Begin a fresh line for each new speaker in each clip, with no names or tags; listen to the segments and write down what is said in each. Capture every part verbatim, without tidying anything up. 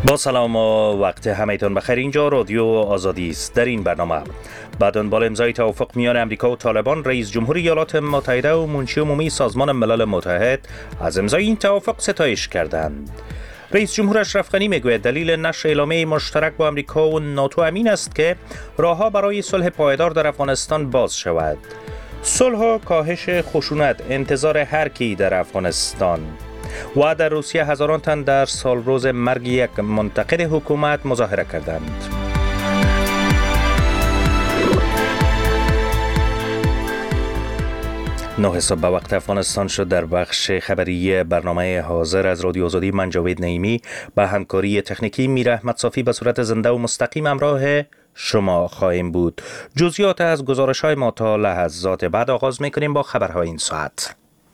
با سلام و وقت همه‌تان بخیر. اینجا رادیو آزادی است. در این برنامه با دنبال امضای توافق میان امریکا و طالبان، رئیس جمهور ایالات متحده و منشی عمومی سازمان ملل متحد از امضای این توافق ستایش کردند. رئیس جمهور اشرف غنی میگوید دلیل نشر اعلامیه مشترک با امریکا و ناتو امین است که راهها برای صلح پایدار در افغانستان باز شود. صلح و کاهش خشونت انتظار هر کی در افغانستان. و در روسیه هزاران تن در سال روز مرگ یک منتقد حکومت مظاهره کردند. نه صبح به وقت افغانستان شد. در بخش خبری برنامه حاضر از رادیو آزادی، من جاوید نعیمی با همکاری تکنیکی میر احمد صافی به صورت زنده و مستقیم همراه شما خواهیم بود. جزئیات از گزارش‌های ما تا لحظات بعد. آغاز می‌کنیم با خبرهای این ساعت.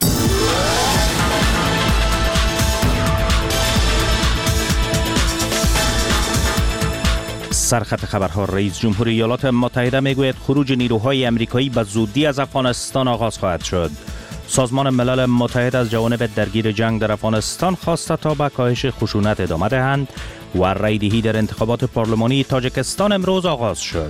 سرخط خبرها. رئیس جمهور ایالات متحده میگوید خروج نیروهای امریکایی به زودی از افغانستان آغاز خواهد شد. سازمان ملل متحد از جوانب درگیر جنگ در افغانستان خواسته تا به کاهش خشونت ادامه دهند و رای دهی در انتخابات پارلمانی تاجیکستان امروز آغاز شد.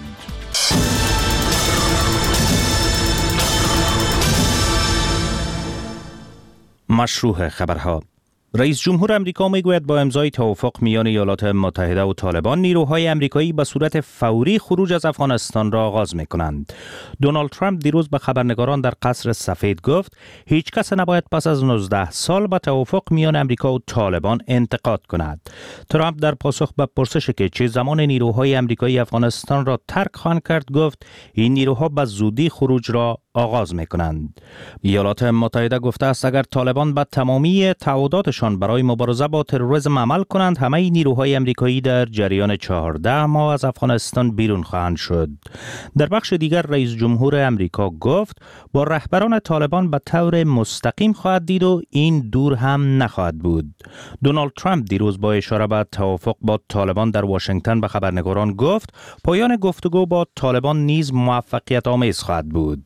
مشروع خبرها. رئیس جمهور امریکا میگوید با امضای توافق میان ایالات متحده و طالبان، نیروهای امریکایی به صورت فوری خروج از افغانستان را آغاز میکنند. دونالد ترامپ دیروز به خبرنگاران در قصر سفید گفت هیچ کس نباید پس از نوزده سال به توافق میان امریکا و طالبان انتقاد کند. ترامپ در پاسخ به پرسش که چه زمان نیروهای امریکایی افغانستان را ترک خواهند کرد گفت این نیروها به زودی خروج را آغاز میکنند. ایالات متحده گفته است اگر طالبان به تمامی تعهداتشان برای مبارزه با تروریسم عمل کنند، همه نیروهای امریکایی در جریان چهارده ماه از افغانستان بیرون خواهند شد. در بخش دیگر رئیس جمهور امریکا گفت با رهبران طالبان به طور مستقیم خواهد دید و این دور هم نخواهد بود. دونالد ترامپ دیروز با اشاره به توافق با طالبان در واشنگتن به خبرنگاران گفت پایان گفتگو با طالبان نیز موفقیت آمیز خواهد بود.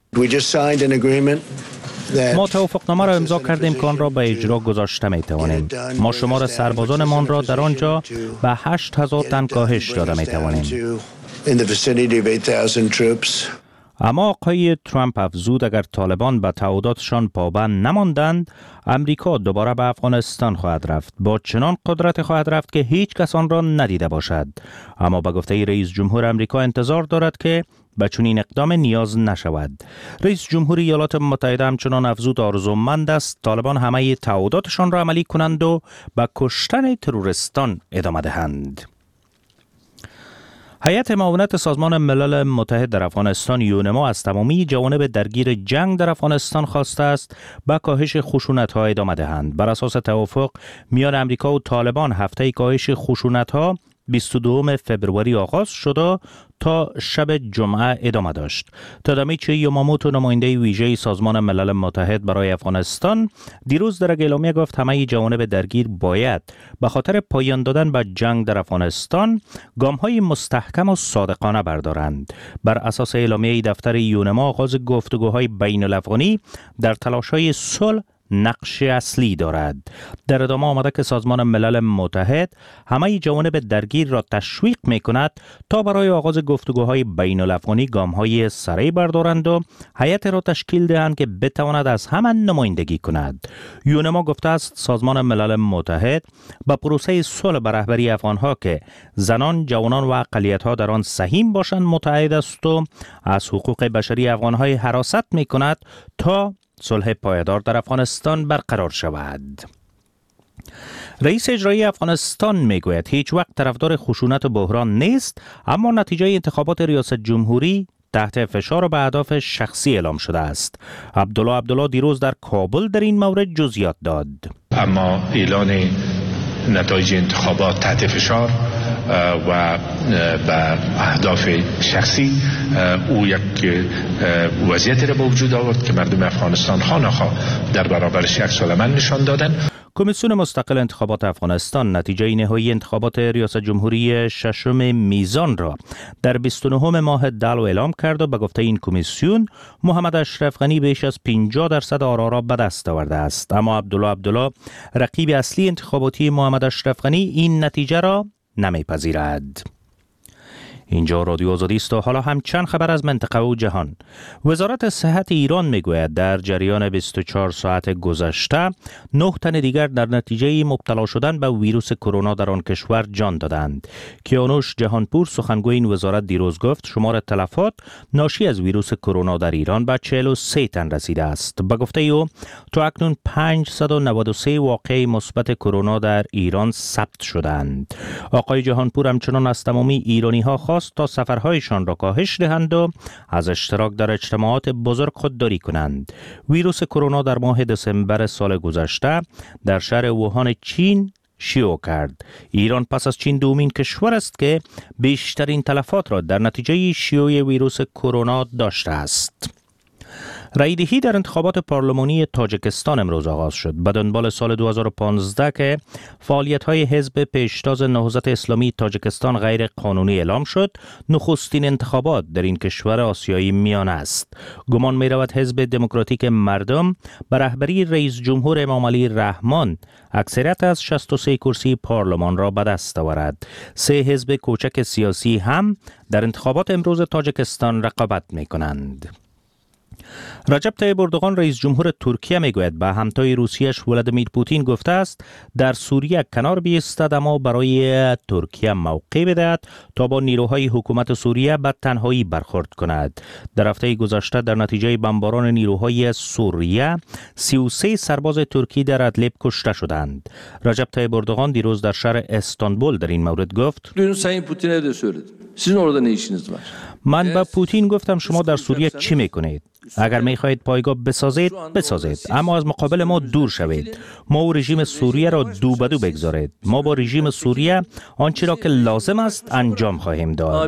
ما توافقنامه را امضا کردیم که آن را به اجرا گذاشته می توانیم. ما شمار سربازانمان را در آنجا به هشت هزار تن کاهش داده می توانیم. اما آقای ترامپ افزود اگر طالبان به تعهداتشان پابند نماندند، امریکا دوباره به افغانستان خواهد رفت. با چنان قدرت خواهد رفت که هیچ کس آن را ندیده باشد. اما به گفته رئیس جمهور امریکا انتظار دارد که به چنین اقدام نیاز نشود. رئیس جمهور ایالات متحده همچنان افزود آرزومند است طالبان همه تعهداتشان را عملی کنند و به کشتن تروریستان ادامه دهند. هیئت معاونت سازمان ملل متحد در افغانستان یونما از تمامی جوانب درگیر جنگ در افغانستان خواسته است به کاهش خشونت‌ها ادامه دهند. بر اساس توافق میان امریکا و طالبان هفته کاهش خشونت‌ها بیست و دوم فبروری آغاز شده تا شب جمعه ادامه داشت. تادامیچی یوماموتو، نماینده ویژه سازمان ملل متحد برای افغانستان، دیروز در اعلامیه گفت همه جوانب درگیر باید به خاطر پایان دادن به جنگ در افغانستان گام‌های مستحکم و صادقانه بردارند. بر اساس اعلامیه دفتر یونما آغاز گفتگوهای بین الافغانی در تلاش‌های صلح نقش اصلی دارد. در ادامه آمده که سازمان ملل متحد همه جوانب درگیر را تشویق می کند تا برای آغاز گفتگوهای بین الافغانی گام‌های سریع بردارند و هیئت را تشکیل دهند که بتواند از همان نمایندگی کند. یونما گفته است سازمان ملل متحد با پروسه صلح به رهبری افغانها که زنان، جوانان و اقلیت‌ها در آن سهیم باشند متعهد است و از حقوق بشری افغان‌های حراست می کند تا صلح پایدار در افغانستان برقرار شود. رئیس اجرایی افغانستان میگوید هیچ وقت طرفدار خشونت و بحران نیست، اما نتیجه انتخابات ریاست جمهوری تحت فشار و به اهداف شخصی اعلام شده است. عبدالله عبدالله دیروز در کابل در این مورد جزئیات داد.
اما اعلان نتایج انتخابات تحت فشار و به اهداف شخصی او یک وضعیتی را به وجود آورد که مردم افغانستان خواه نخواه در برابرش یک سالمن نشان دادن.
کمیسیون مستقل انتخابات افغانستان نتیجه نهایی انتخابات ریاست جمهوری ششم میزان را در بیست و نهم ماه دلو اعلام کرد و به گفته این کمیسیون محمد اشرف غنی بیش از پنجاه درصد آرا را به دست آورده است. اما عبدالله عبدالله رقیب اصلی انتخاباتی محمد اشرف غنی این نتیجه را نمیپذیرد. اینجا رادیو آزادی است و حالا هم چند خبر از منطقه و جهان. وزارت صحت ایران میگوید در جریان بیست و چهار ساعت گذشته نه تن دیگر در نتیجه مبتلا شدن به ویروس کرونا در آن کشور جان دادند. کیانوش جهانپور سخنگوی این وزارت دیروز گفت شمار تلفات ناشی از ویروس کرونا در ایران به چهل و سه تن رسیده است. به گفته او تا اکنون پانصد و نود و سه واقعه مثبت کرونا در ایران ثبت شدند. آقای جهانپور همچنان از تمامی ایرانی ها خواست تا سفرهایشان را کاهش دهند و از اشتراک در اجتماعات بزرگ خودداری کنند. ویروس کرونا در ماه دسامبر سال گذشته در شهر ووهان چین شیوع کرد. ایران پس از چین دومین کشور است که بیشترین تلفات را در نتیجه شیوع ویروس کرونا داشته است. رایدهی در انتخابات پارلمانی تاجیکستان امروز آغاز شد. به دنبال سال دو هزار و پانزده که فعالیت‌های حزب پیشتاز نهضت اسلامی تاجیکستان غیر قانونی اعلام شد، نخستین انتخابات در این کشور آسیایی میانه است. گمان می‌رود حزب دموکراتیک مردم به رهبری رئیس جمهور امام علی رحمان اکثریت از شصت و سه کرسی پارلمان را به دست آورد. سه حزب کوچک سیاسی هم در انتخابات امروز تاجیکستان رقابت می‌کنند. رجب طیب اردوغان رئیس جمهور ترکیه میگوید به همتای روسیه‌اش ولادیمیر پوتین گفته است در سوریه کنار بایستد اما برای ترکیه موقع بدهد تا با نیروهای حکومت سوریه به تنهایی برخورد کند. در هفته گذشته در نتیجه بمباران نیروهای سوریه سی و سه سرباز ترکی در ادلب کشته شدند. رجب طیب اردوغان دیروز در شهر استانبول در این مورد گفت من به پوتین گفتم شما در سوریه چی میکنید؟ اگر میخواهید پایگاه بسازید بسازید، اما از مقابل ما دور شوید. ما و رژیم سوریه را دو به دو بگذارید. ما با رژیم سوریه آنچه را که لازم است انجام خواهیم داد.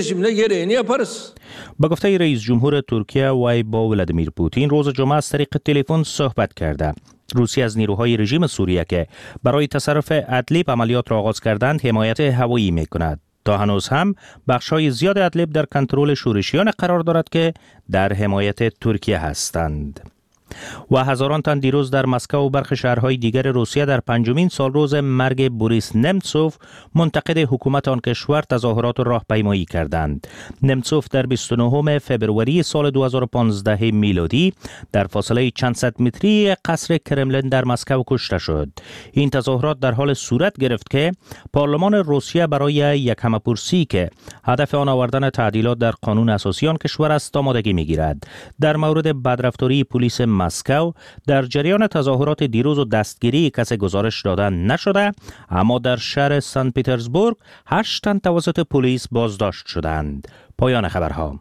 به گفته رئیس جمهور ترکیه وی با ولادیمیر پوتین روز جمعه از طریق تلفن صحبت کرده. روسیه از نیروهای رژیم سوریه که برای تصرف ادلب عملیات را آغاز کردند حمایت هوایی میکند. تا هنوز هم بخش‌های زیاد ادلب در کنترل شورشیان قرار دارد که در حمایت ترکیه هستند. و هزاران تن دیروز در مسکو و برخی شهرهای دیگر روسیه در پنجمین سالروز مرگ بوریس نمتسوف منتقد حکومت آن کشور تظاهرات و راهپیمایی کردند. نمتسوف در بیست و نهم فوریه سال دو هزار و پانزده میلادی در فاصله چند صد متری قصر کرملین در مسکو کشته شد. این تظاهرات در حال صورت گرفت که پارلمان روسیه برای یک همه‌پرسی که هدف آن آوردن تعدیلات در قانون اساسی آن کشور است آمادگی می‌گیرد. در مورد بدرفتاری پلیس مسکو در جریان تظاهرات دیروز و دستگیری کسی گزارش دادن نشده، اما در شهر سن پترزبورگ هشت تن توسط پلیس بازداشت شدند. پایان خبرها.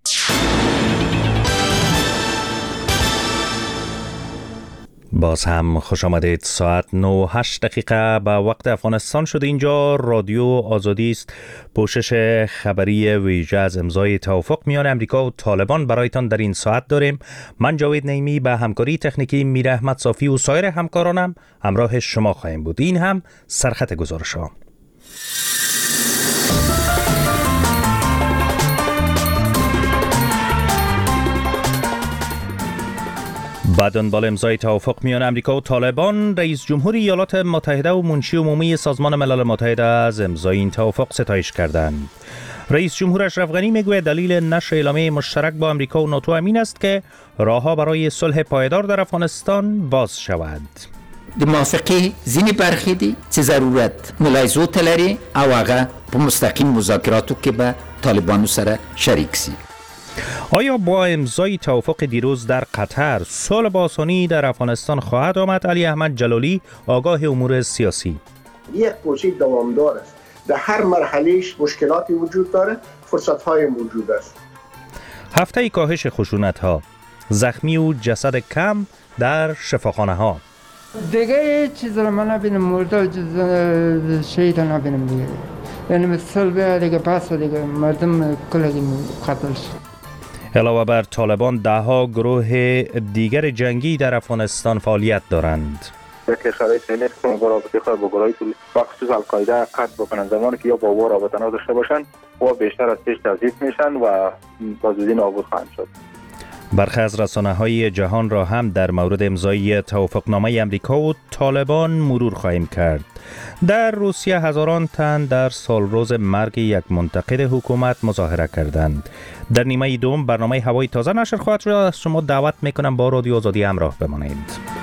باز هم خوش آمدید. ساعت نه و هشت دقیقه به وقت افغانستان شد. اینجا رادیو آزادی است. پوشش خبری ویژه از امضای توافق میان امریکا و طالبان برایتان در این ساعت داریم. من جاوید نعیمی به همکاری تکنیکی میر احمد صافی و سایر همکارانم همراه شما خواهیم بود. این هم سرخط گزارش‌ها. با دنبال امضای توافق میان امریکا و طالبان، رئیس جمهور ایالات متحده و منشی عمومی سازمان ملل متحد از امضای این توافق ستایش کردند. رئیس جمهور اشرف غنی میگوید دلیل نشر اعلامیه مشترک با امریکا و ناتو امین است که راهها برای صلح پایدار در افغانستان باز شود.
د موافقه ځینې برخې دي چې ضرورت ملاحظو ته لري او هغه په مستقیم مذاکراتو کې به طالبانو سره شریک سي.
آیا با امضای توافق دیروز در قطر صلح با آسانی در افغانستان خواهد آمد؟ علی احمد جلالی آگاه امور سیاسی:
یک پروسه دوامدار است. در هر مرحلهش مشکلاتی وجود داره، فرصت‌های موجود است.
هفته کاهش خشونت‌ها، زخمی و جسد کم در شفاخانه‌ها.
دیگه چیز رو من نبینم، مرده شهید نبینم دیگه. یعنی مثل به دیگه پس دیگه مردم کلگی قتل شد.
علاوه بر طالبان، ده ها گروه دیگر جنگی در افغانستان فعالیت دارند.
یک شرایط نیست که اونها رابطه خود با گروه‌های توریستی و خصوص القاعده قطع بکنن. زمانی که یا با او رابطه نداشته باشن و بیشتر از پیش تضعیف میشن و با زودی نابود خواهند شد.
برخی از رسانه‌های جهان را هم در مورد امضای توافقنامه امریکا و طالبان مرور خواهیم کرد. در روسیه هزاران تن در سالروز مرگ یک منتقد حکومت مظاهره کردند. در نیمه دوم برنامه هوای تازه نشر خواهد شد. از شما دعوت میکنم با رادیو آزادی همراه بمانید.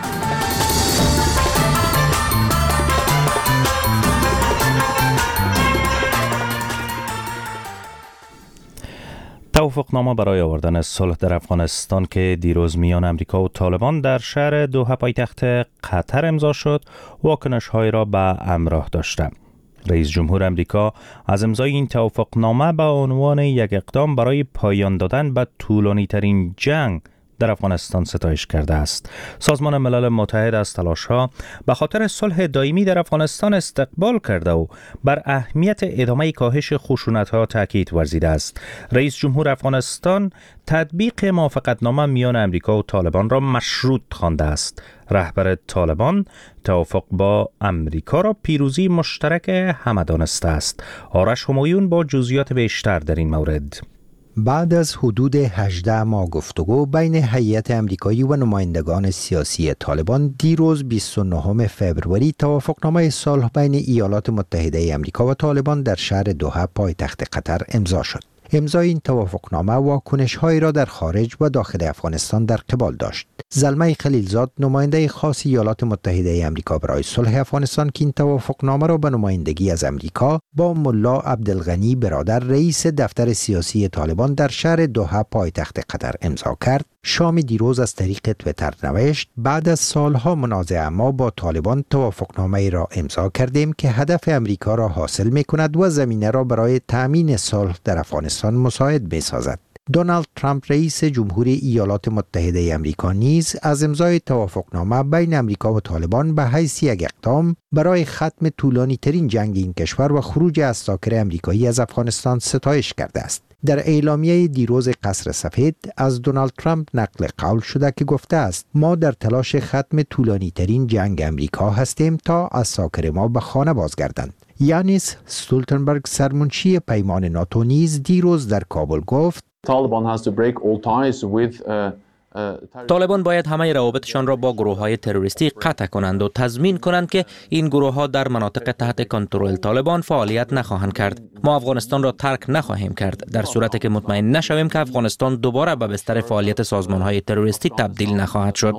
توافقنامه برای آوردن صلح در افغانستان که دیروز میان امریکا و طالبان در شهر دوحه پایتخت قطر امضا شد، واکنش‌های را به همراه داشته. رئیس جمهور امریکا از امضای این توافقنامه به عنوان یک اقدام برای پایان دادن به طولانی‌ترین جنگ در افغانستان ستایش کرده است. سازمان ملل متحد از تلاش‌ها به خاطر صلح دائمی در افغانستان استقبال کرده و بر اهمیت ادامه کاهش خشونت‌ها تاکید ورزیده است. رئیس جمهور افغانستان تطبیق موافقتنامه میان امریکا و طالبان را مشروط خوانده است. رهبر طالبان توافق با امریکا را پیروزی مشترک همه دانسته است. آرش همایون با جزئیات بیشتر در این مورد.
بعد از حدود هجده ماه گفتگو بین هیئت امریکایی و نمایندگان سیاسی طالبان، دیروز بیست و نهم فوریه توافقنامه صلح بین ایالات متحده امریکا و طالبان در شهر دوحه پایتخت قطر امضا شد. امضای این توافقنامه واکنش‌هایی را در خارج و داخل افغانستان در قبال داشت. زلمه خلیلزاد، نماینده خاص ایالات متحده امریکا برای صلح افغانستان که این توافقنامه را به نمایندگی از امریکا با ملا عبدالغنی برادر رئیس دفتر سیاسی طالبان در شهر دوحه پایتخت قطر امضا کرد، شام دیروز از طریق توییتر نوشت: بعد از سالها منازعه ما با طالبان توافقنامه را امضا کردیم که هدف امریکا را حاصل می‌کند و زمینه را برای تأمین صلح در افغانستان مساعد می‌سازد. دونالد ترامپ رئیس جمهور ایالات متحده امریکا نیز از امضای توافقنامه بین امریکا و طالبان به حیث یک اقدام برای ختم طولانی ترین جنگ این کشور و خروج اساکر امریکایی از افغانستان ستایش کرده است. در اعلامیه دیروز قصر سفید از دونالد ترامپ نقل قول شده که گفته است: ما در تلاش ختم طولانی ترین جنگ امریکا هستیم تا اساکر ما به خانه بازگردند. یانیس استولتنبرگ، سرمنشی پیمان ناتو، نیز دیروز در کابل گفت:
طالبان باید همه روابطشان را با گروه‌های تروریستی قطع کنند و تضمین کنند که این گروه‌ها در مناطق تحت کنترل طالبان فعالیت نخواهند کرد. ما افغانستان را ترک نخواهیم کرد در صورتی که مطمئن نشویم که افغانستان دوباره به بستر فعالیت سازمان‌های تروریستی تبدیل نخواهد شد.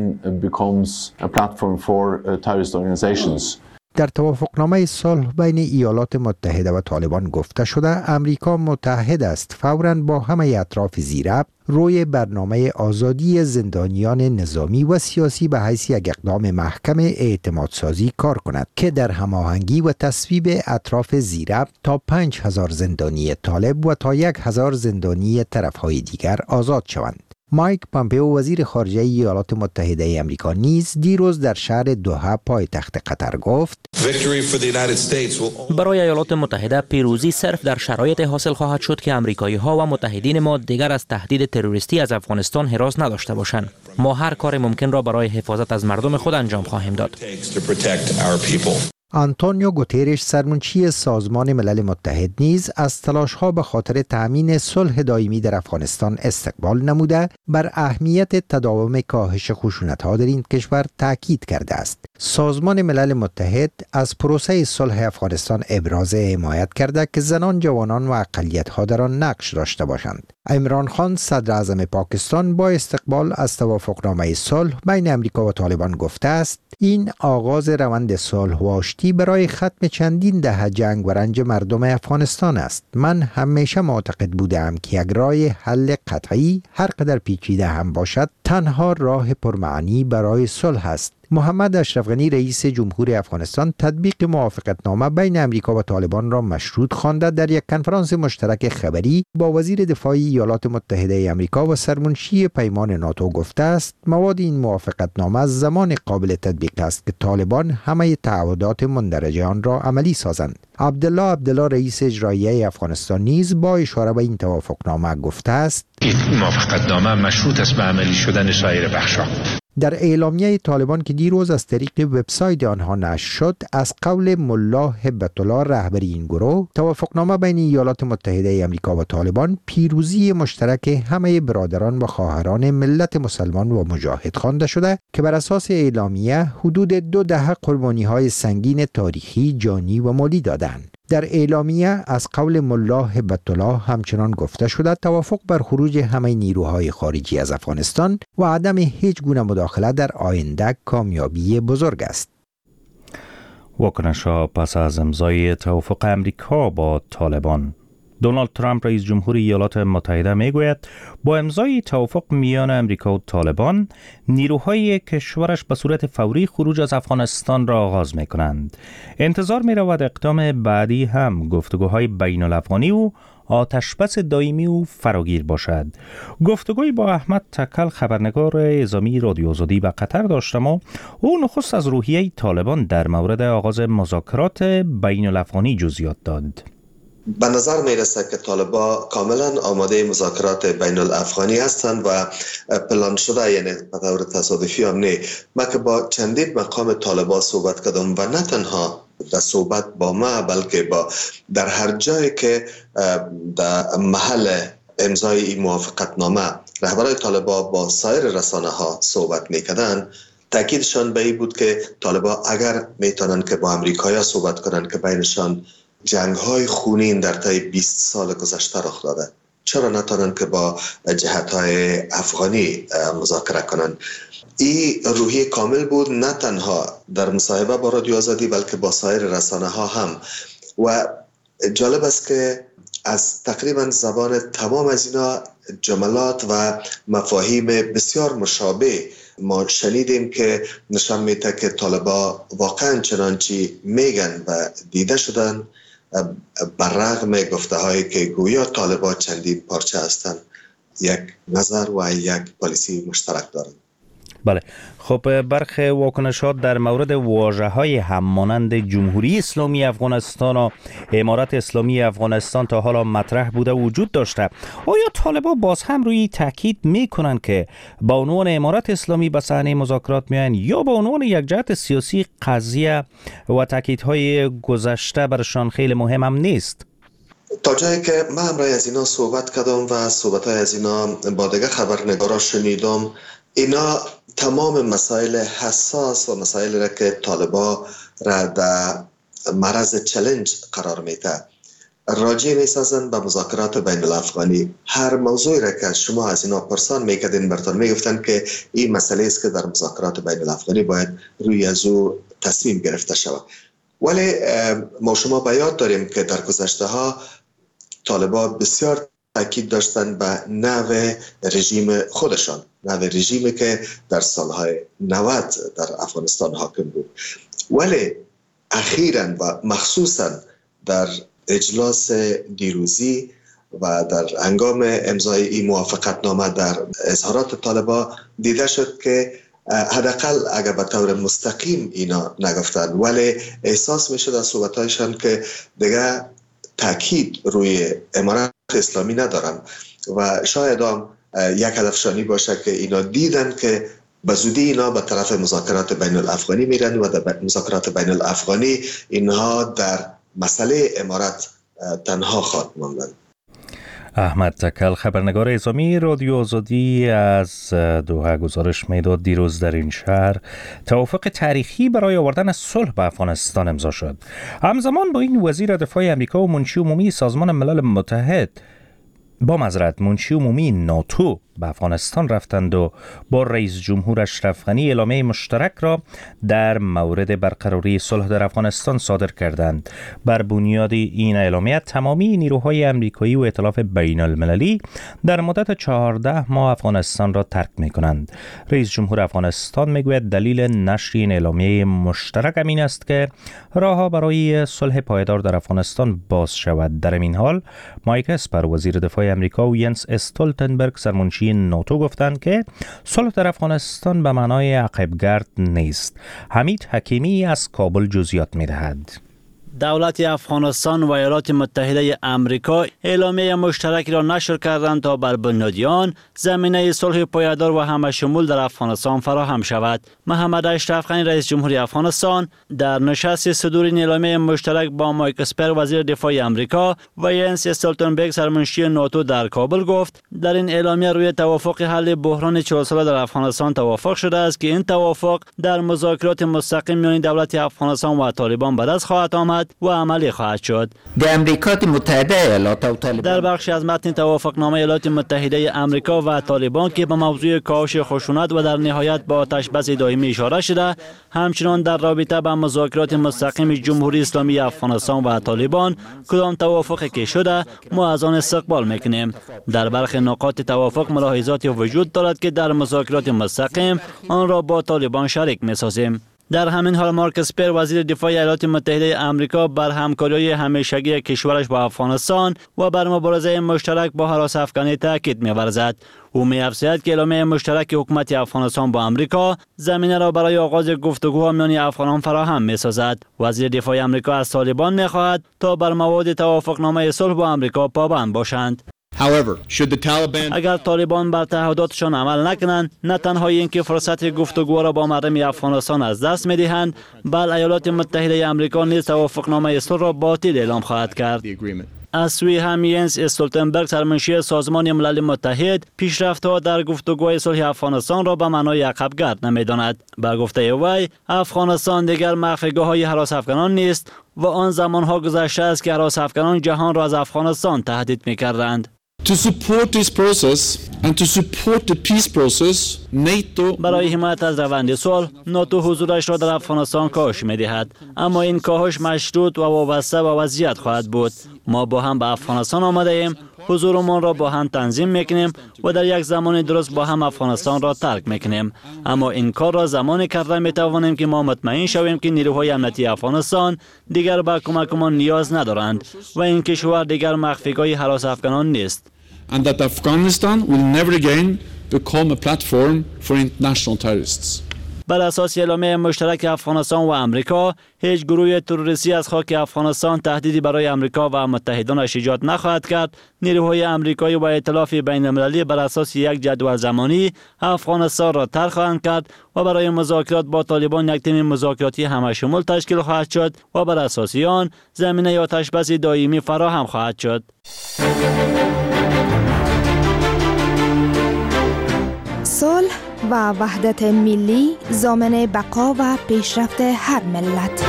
در توافقنامه صلح بین ایالات متحده و طالبان گفته شده امریکا متحد است فوراً با همه اطراف زیربط روی برنامه آزادی زندانیان نظامی و سیاسی به حیث یک اقدام محکم اعتمادسازی کار کند که در هماهنگی و تصویب اطراف زیربط تا پنج هزار زندانی طالب و تا یک هزار زندانی طرفهای دیگر آزاد شوند. مایک پامپئو، وزیر خارجه ایالات متحده امریکا، نیز دیروز در شهر دوحه پایتخت قطر گفت:
برای ایالات متحده پیروزی صرف در شرایط حاصل خواهد شد که امریکایی ها و متحدین ما دیگر از تهدید تروریستی از افغانستان هراس نداشته باشند. ما هر کار ممکن را برای حفاظت از مردم خود انجام خواهیم داد.
آنتونیو گوترش، سرمنشی سازمان ملل متحد، نیز از تلاش‌ها به خاطر تأمین صلح دائمی در افغانستان استقبال نموده بر اهمیت تداوم کاهش خشونت‌ها در این کشور تاکید کرده است. سازمان ملل متحد از پروسه صلح افغانستان ابراز حمایت کرده که زنان، جوانان و اقلیت‌ها در آن نقش داشته باشند. عمران خان، صدر اعظم پاکستان، با استقبال از توافقنامه صلح بین امریکا و طالبان گفته است: این آغاز روند صلح و آشتی برای ختم چندین دهه جنگ و رنج مردم افغانستان است. من همیشه معتقد بودم که یک راه حل قطعی، هر قدر پیچیده هم باشد، تنها راه پرمعنی برای صلح است. محمد اشرف غنی، رئیس جمهور افغانستان، تطبیق موافقتنامه بین امریکا و طالبان را مشروط خوانده در یک کنفرانس مشترک خبری با وزیر دفاع ایالات متحده امریکا و سرمنشی پیمان ناتو گفته است: مواد این موافقتنامه زمان قابل تطبیق است که طالبان همه تعهدات مندرجه آن را عملی سازند. عبدالله عبدالله، رئیس اجرایی افغانستان، نیز با اشاره به این توافقنامه گفته است:
این موافقتنامه مشروط است به عملی شدن سایر بخش‌ها.
در اعلامیه طالبان که دیروز از طریق وبسایت آنها نشر شد، از قول ملا هبت الله رهبر این گروه، توافقنامه بین ایالات متحده آمریکا و طالبان پیروزی مشترک همه برادران و خواهران ملت مسلمان و مجاهد خوانده شده که بر اساس اعلامیه حدود دو دهه قربانی‌های سنگین تاریخی، جانی و مالی دادند. در اعلامیه از قول ملا هبت الله همچنان گفته شده توافق بر خروج همه نیروهای خارجی از افغانستان و عدم هیچ گونه مداخله در آینده کامیابی بزرگ است.
واکنش‌ها پس از امضای توافق امریکا با طالبان. دونالد ترامپ رئیس جمهور ایالات متحده میگوید با امضای توافق میان امریکا و طالبان نیروهای کشورش به صورت فوری خروج از افغانستان را آغاز میکنند. انتظار میرود اقدام بعدی هم گفتگوهای بین الافغانی و آتشبس دائمی و فراگیر باشد. گفتگوی با احمد تکل خبرنگار اعزامی رادیو آزادی به قطر داشتم و او نخست از روحیه طالبان در مورد آغاز مذاکرات بین الافغانی جزئیات داد.
به نظر می رسد که طالبان کاملا آماده مذاکرات بین الافغانی هستند و پلان شده، یعنی به طور تصادفی هم نه. من که با چندین مقام طالبان صحبت کردم و نه تنها در صحبت با ما بلکه با در هر جایی که در محل امضای این موافقتنامه رهبران طالبان با سایر رسانه ها صحبت می کردند، تاکیدشان به این بود که طالبان اگر می توانند که با امریکایی صحبت کنند که بینشان جنگ های خونین در طی بیست سال گذشته رخ داده، چرا نتوانند که با جهت های افغانی مذاکره کنند. این روحیه کامل بود، نه تنها در مصاحبه با رادیو آزادی بلکه با سایر رسانه ها هم. و جالب است که از تقریبا زبان تمام از اینا جملات و مفاهیم بسیار مشابه ما شنیدیم که نشان میده که طالبان واقعا چنانچه میگن و دیده شدن، بر رغم گفته هایی که گویا طالبان چندین پارچه هستند، یک نظر و یک پالیسی مشترک دارند.
بله، خب برخی واکنشات در مورد واژه‌های همانند جمهوری اسلامی افغانستان و امارت اسلامی افغانستان تا حالا مطرح بوده وجود داشته. آیا طالبان باز هم روی تاکید میکنند که با عنوان امارت اسلامی به صحنه مذاکرات میان یا با عنوان یک جهت سیاسی قضیه و تاکیدهای گذشته برشان خیلی مهم هم نیست؟
تا جایی که من همراه از اینا صحبت کردم و صحبت‌های از اینا با دیگه خبرنگارا شنیدم، اینا تمام مسائل حساس و مسائل را که طالبان را در معرض چالش قرار میده راجع میسازن به مذاکرات بین الافغانی. هر موضوعی را که شما از اینا پرسان میکردین براتون میگفتن که این مسئله است که در مذاکرات بین الافغانی باید روی از او تصمیم گرفته شود. ولی ما شما به یاد داریم که در گذشته ها طالبان بسیار تاکید داشتن به نوع رژیم خودشان، نوع رژیمی که در سالهای نود در افغانستان حاکم بود. ولی اخیراً و مخصوصاً در اجلاس دیروزی و در هنگام امضای این موافقتنامه در اظهارات طالبان دیده شد که حداقل اگر به طور مستقیم اینا نگفتن، ولی احساس میشد از صحبتایشان که دیگه تاکید روی امارت اسلامی ندارن و شاید هم یک هدفشانی باشه که اینا دیدن که به زودی اینا به طرف مذاکرات بین الافغانی میرن و در مذاکرات بین الافغانی اینها در مسئله امارت تنها خواهد ماندن.
احمد تکل خبرنگار اعزامی رادیو آزادی از دوحه گزارش میداد دیروز در این شهر توافق تاریخی برای آوردن صلح به افغانستان امضا شد. همزمان با این وزیر دفاع آمریکا و منشی عمومی سازمان ملل متحد با معذرت منشی عمومی ناتو به افغانستان رفتند و با رئیس جمهور اشرف غنی اعلامیه مشترک را در مورد برقراری صلح در افغانستان صادر کردند. بر بنیاد این اعلامیه تمامی نیروهای آمریکایی و ائتلاف بین المللی در مدت چهارده ماه افغانستان را ترک می کنند. رئیس جمهور افغانستان میگوید دلیل نشر این اعلامیه مشترک این است که راهها برای صلح پایدار در افغانستان باز شود. در این حال مایک اسپر وزیر دفاع آمریکا و ینس استولتنبرگ سرمنشی ناتو گفتند که صلح در افغانستان به معنای عقبگرد نیست. حمید حکیمی از کابل جزئیات می‌دهد.
دولت افغانستان و ایالات متحده آمریکا اعلامیه مشترکی را نشر کردند تا بر بنیاد آن زمینه صلح پایدار و همشمول در افغانستان فراهم شود. محمد اشرف غنی رئیس جمهوری افغانستان در نشست صدور این اعلامیه مشترک با مایک اسپر وزیر دفاع آمریکا و ینس استولتنبرگ سرمنشی ناتو در کابل گفت در این اعلامیه روی توافق حل بحران چهل ساله در افغانستان توافق شده است که این توافق در مذاکرات مستقیم میان دولت افغانستان و طالبان به دست خواهد آمد و عملی خواهد شد.
در امریکا متحده ایالات و طالبان
در بخشی از متن توافقنامه ایالات متحده آمریکا و طالبان که به موضوع کاهش خشونت و در نهایت به آتش بس دائمی اشاره شده، همچنان در رابطه با مذاکرات مستقیم جمهوری اسلامی افغانستان و طالبان کدام توافقی که شده ما از آن استقبال میکنیم. در برخی نقاط توافق ملاحظاتی وجود دارد که در مذاکرات مستقیم آن را با طالبان شریک میسازیم. در همین حال مارک اسپر وزیر دفاع ایالات متحده آمریکا بر همکاری همیشگی کشورش با افغانستان و بر مبارزه مشترک با هراس افغانی تاکید می‌ورزد. او می‌افزاید که اعلامیه مشترک حکومت افغانستان با آمریکا زمینه را برای آغاز گفتگوها میان افغانان فراهم می‌سازد. وزیر دفاع آمریکا از طالبان می‌خواهد تا بر مواد توافقنامه صلح با آمریکا پابند باشند.
However, should the Taliban...
اگر طالبان بر تعهداتشان عمل نکنند، نه تنها اینکه فرصت گفتگو را با مردم افغانستان از دست می‌دهند، بل ایالات متحده آمریکا نیز توافقنامه صلح را باطل اعلام خواهد کرد. از سوی هم ینس استولتنبرگ سرمنشی سازمان ملل متحد پیشرفت‌ها در گفتگوهای صلح افغانستان را به معنای عقب‌گرد نمی‌داند. بر گفته وی افغانستان دیگر مخفیگاه‌های هراس افغانان نیست و آن زمانها گذشته است که هراس افغانان جهان را از افغانستان تهدید می‌کردند.
To support this process and to support the peace process, NATO
برای حمایت از روند صلح، ناتو حضورش را در افغانستان کاهش می‌دهد، اما این کاهش مشروط و وابسته به وضعیت خواهد بود. ما با هم به افغانستان آمده ایم، حضورمان را با هم تنظیم می‌کنیم و در یک زمان درست با هم افغانستان را ترک می‌کنیم. اما این کار را زمانی کرده می‌توانیم که ما مطمئن شویم که نیروهای امنیتی افغانستان دیگر به کمکمان نیاز ندارند و این کشور دیگر مخفیگاه هراس افغانان نیست.
and that Afghanistan will never again become a platform for international terrorists.
بر اساس اعلامیه مشترک افغانستان و آمریکا، هیچ گروه تروریستی از خاک افغانستان تهدیدی برای آمریکا و متحدانش ایجاد نخواهد کرد. نیروهای آمریکایی و ائتلاف بین المللی بر اساس یک جدول زمانی افغانستان را ترک خواهند کرد و برای مذاکرات با طالبان یک تیم مذاکراتی همشمول تشکیل خواهد شد و بر اساس آن زمینه آتش بس دائمی فراهم خواهد شد.
صلح و وحدت ملی ضامن بقا و پیشرفت هر ملت.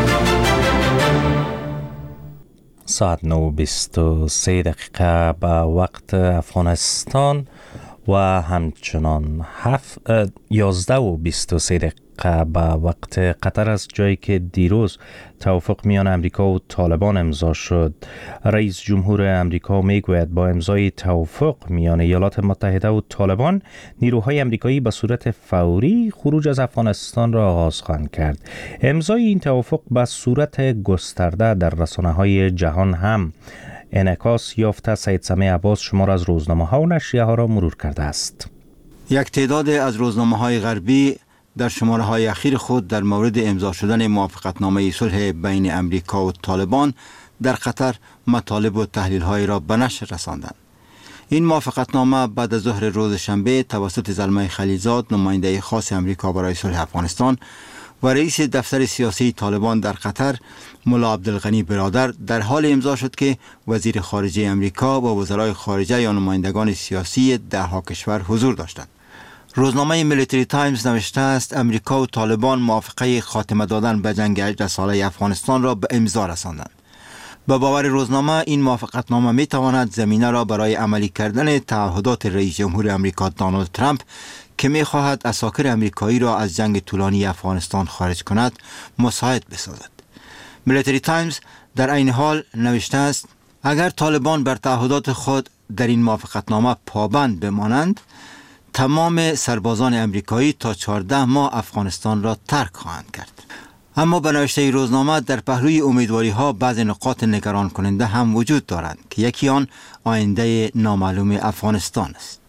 ساعت نه و بیست و سه دقیقه به وقت افغانستان و همچنان هفت یازده و بیست و سه دقیقه به وقت قطر است، جایی که دیروز توافق میان امریکا و طالبان امضا شد. رئیس جمهور امریکا میگوید با امضای توافق میان ایالات متحده و طالبان، نیروهای امریکایی به صورت فوری خروج از افغانستان را آغاز خواهند کرد. امضای این توافق به صورت گسترده در رسانه‌های جهان هم انعکاس یافته. سید سمیع عباس شمار از روزنامه‌ها و نشریه‌ها را مرور کرده است.
یک تعداد از روزنامه‌های غربی در شماره‌های اخیر خود در مورد امضا شدن موافقتنامه صلح بین امریکا و طالبان در قطر مطالب و تحلیل‌های را به نشر رساندند. این موافقتنامه بعد از ظهر روز شنبه توسط زلمه خلیلزاد، نماینده خاص امریکا برای صلح افغانستان و رئیس دفتر سیاسی طالبان در قطر، ملا عبدالغنی برادر، در حال امضا شد که وزیر خارجه امریکا و وزرای خارجه یا نمایندگان سیاسی ده‌ها کشور حضور داشتند. روزنامه میلیتری تایمز نوشته است امریکا و طالبان موافقه خاتمه دادن به جنگ هجده ساله افغانستان را به امضا رساندند. به باور روزنامه این موافقتنامه می تواند زمینه را برای عملی کردن تعهدات رئیس جمهور امریکا دونالد ترامپ که می خواهد اساکر امریکایی را از جنگ طولانی افغانستان خارج کند مساعد بسازد. میلیتری تایمز در عین حال نوشته است اگر طالبان بر تعهدات خود در این موافقتنامه پابند بمانند، تمام سربازان امریکایی تا چهارده ماه افغانستان را ترک خواهند کرد. اما به نوشته روزنامه در پهلوی امیدواری ها بعض نقاط نگران کننده هم وجود دارند که یکی آن آینده نامعلوم افغانستان است.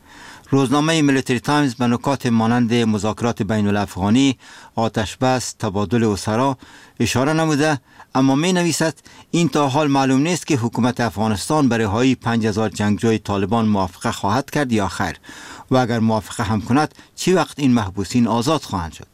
روزنامه میلیتری تایمز به نکات مانند مذاکرات بین الافغانی، آتش بس، تبادل اسرا اشاره نموده، اما می نویسد این تا حال معلوم نیست که حکومت افغانستان به رهایی پنج هزار جنگجوی طالبان موافقه خواهد کرد یا خیر، و اگر موافقه هم کند چی وقت این محبوسین آزاد خواهند شد.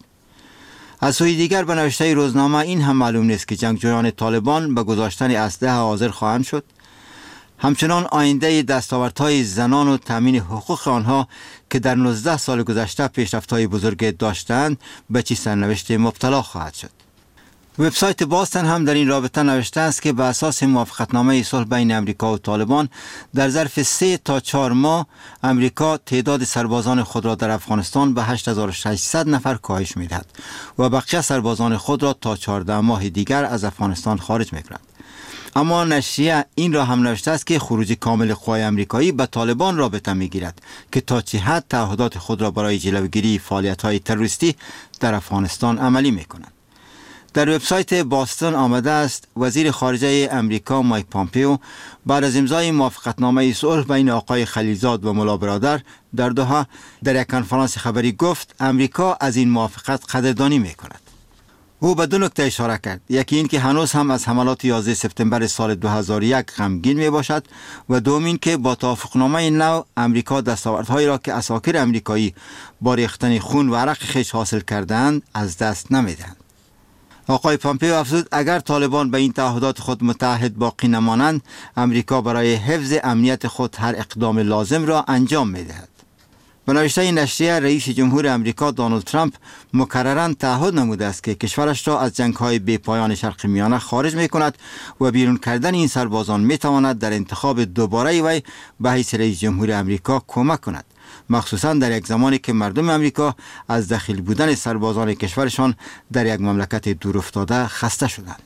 از سوی دیگر به نوشته روزنامه این هم معلوم نیست که جنگجویان طالبان به گذاشتن اسلحه حاضر خواهند شد. همچنان آینده دستاوردهای زنان و تامین حقوق آنها که در نوزده سال گذشته پیشرفت‌های بزرگ داشتند به چه سرنوشت مبتلا خواهد شد. وبسایت باستن هم در این رابطه نوشته است که به اساس موافقتنامه صلح بین امریکا و طالبان در ظرف سه تا چهار ماه امریکا تعداد سربازان خود را در افغانستان به هشت هزار و ششصد نفر کاهش می‌دهد و بقیه سربازان خود را تا چهارده ماه دیگر از افغانستان خارج می‌کند. اما نشریه این را هم نوشته است که خروج کامل قوای امریکایی به طالبان رابطه می‌گیرد که تا چه حد تعهدات خود را برای جلوگیری فعالیت‌های تروریستی در افغانستان عملی می‌کنند. در وبسایت باستن آمده است وزیر خارجه امریکا مایک پامپیو بعد از امضای موافقتنامه صلح بین آقای خلیلزاد و ملا برادر در دوحه در یک کنفرانس خبری گفت امریکا از این موافقت قدردانی می‌کند. او به دو نکته اشاره کرد، یکی این که هنوز هم از حملات یازده سپتامبر سال دو هزار و یک غمگین می باشد و دوم این که با توافقنامه نو امریکا دستاوردهایی را که عساکر امریکایی با ریختن خون و عرق خویش حاصل کردند از دست نمیدهند. آقای پامپیو افزود اگر طالبان به این تعهدات خود متعهد باقی نمانند امریکا برای حفظ امنیت خود هر اقدام لازم را انجام می‌دهد. به نوشته نشریه رئیس جمهور امریکا دونالد ترامپ مکرراً تعهد نموده است که کشورش را از جنگ‌های بی‌پایان شرق میانه خارج می‌کند و بیرون کردن این سربازان می‌تواند در انتخاب دوباره وی به حیث رئیس جمهور امریکا کمک کند، مخصوصاً در یک زمانی که مردم امریکا از دخیل بودن سربازان کشورشان در یک مملکت دورافتاده خسته شدند.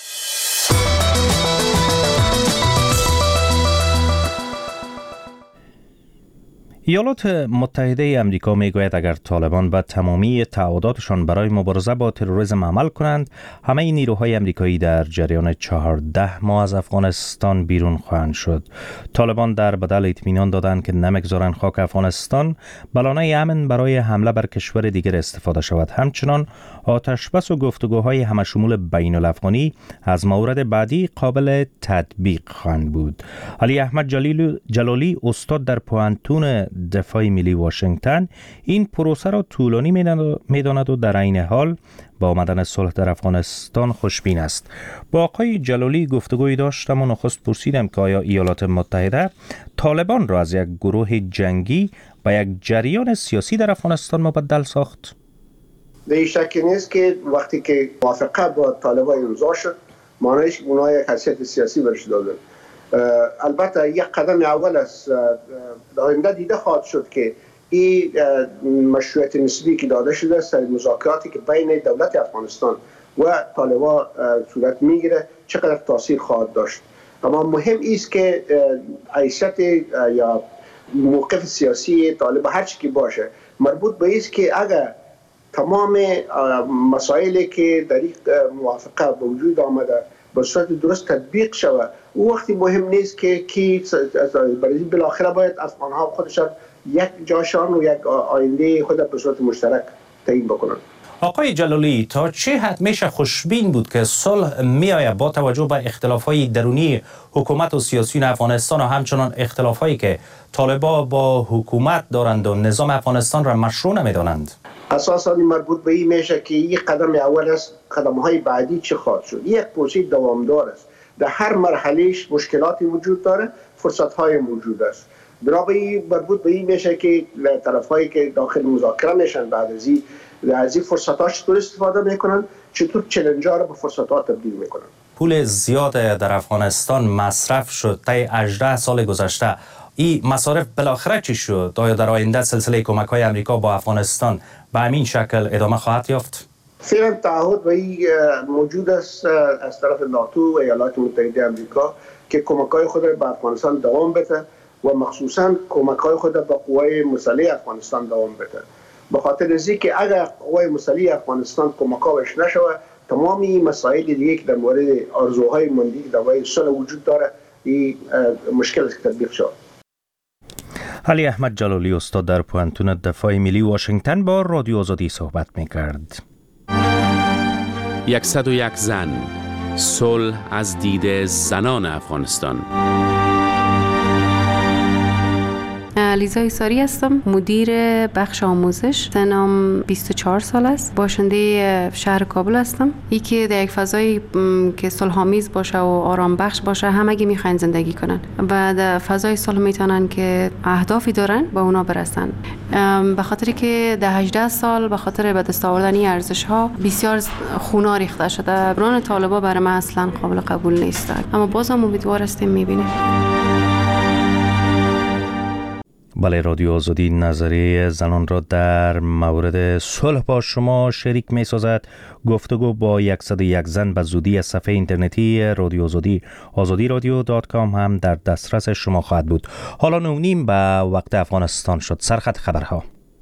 ایالات متحده امریکا میگوید اگر طالبان به تمامی تعهداتشان برای مبارزه با تروریسم عمل کنند، همه نیروهای امریکایی در جریان چهارده ماه از افغانستان بیرون خواهند شد. طالبان در بدل اطمینان دادند که نمیگذارند خاک افغانستان بلانه امن برای حمله بر کشور دیگر استفاده شود. همچنان آتشبس و گفتگوهای همشمول بین الافغانی از مورد بعدی قابل تطبیق خواهند بود. علی احمد جلالی استاد در پوهنتون دفاع ملی واشنگتن این پروسه را طولانی می‌داند و در عین حال با آمدن صلح در افغانستان خوشبین است. با آقای جلالی گفتگوی داشتم و نخست پرسیدم که آیا ایالات متحده طالبان را از یک گروه جنگی به یک جریان سیاسی در افغانستان مبدل ساخت؟
به شکی نیست که وقتی که موافقه با طالبان امضا شد معنیش اونها یک حیثیت سیاسی برش دادن. البته یک قدم اول است، آینده دیده خواهد شد که این مشروعیت نسبی که داده شده است در مذاکراتی که بین دولت افغانستان و طالبان صورت میگیره چقدر تاثیر خواهد داشت. اما مهم است که حیثیت یا موقف سیاسی طالب هر چی که باشه مربوط به است که اگر تمام مسائلی که در این موافقه به وجود آمده به صورت درست تطبیق شود، او وقتی مهم نیست که کی برای بالاخره باید افغان ها خودشان یک جاشان و یک آینده خود به صورت مشترک تعیین بکنند.
آقای جلالی، تا چه حد میشه خوشبین بود که صلح میآید با توجه به اختلاف‌های درونی حکومت و سیاسیون افغانستان و همچنان اختلاف‌هایی که طالبان با حکومت دارند و نظام افغانستان را مشروع نمی‌دانند؟
اساساً مربوط به این میشه که یک قدم اول است، قدم‌های بعدی چه خواهد شد. یک پروسه دوامدار است، در هر مرحلهش مشکلاتی وجود داره، فرصت‌های موجود است. بنابراین مربوط به این میشه که طرف‌هایی که داخل مذاکره میشن بعد از این از این فرصت‌ها چطور استفاده میکنن، چطور چالنج‌ها رو به فرصت‌ها تبدیل میکنن.
پول زیاد در افغانستان مصرف شد طی هجده سال گذشته. این مصارف بالاخره چی شد؟ آیا در آینده سلسله کمک‌های امریکا با افغانستان به همین شکل ادامه خواهد یافت؟
فعلا تعهد به این موجود است از طرف ناتو و ایالات متحده آمریکا که کمک‌های خود را به افغانستان دوام بده و مخصوصاً کمک‌های خود را به قوای مسلح افغانستان دوام بده. به خاطر از اینکه اگر قوای مسلح افغانستان کمک‌هاش نشود، تمامی مسائل دیگه که در مورد آرزوهای مندی در صلح وجود داره این مشکل است که تطبیق شود.
علی احمد جلالی استاد در پوهنتون دفاع ملی واشنگتن با رادیو آزادی صحبت می‌کرد.
صد و یک زن، صلح از دید زنان افغانستان.
لیزا ایساری هستم، مدیر بخش آموزش. سنم بیست و چهار سال است. باشنده شهر کابل هستم. ای که در یک فضایی که صلح‌آمیز باشه و آرام بخش باشه همگی میخواین زندگی کنن و در فضای صلح میتونن که اهدافی دارن با اونا برسن. به خاطری که در هجده سال به خاطر به دست آوردن این ارزش ها بسیار خونا ریخته شده. بران طالبا برای من اصلا قابل قبول نیست، اما بازم امیدوار هستیم میبینیم.
بله، رادیو آزادی نظریه زنان را در مورد صلح با شما شریک می سازد. گفتگو با صد و یک زن به زودی از صفحه اینترنتی رادیو آزادی آزادی رادیو دات کام هم در دسترس شما خواهد بود. حالا نونیم به وقت افغانستان شد. سرخط خبرها.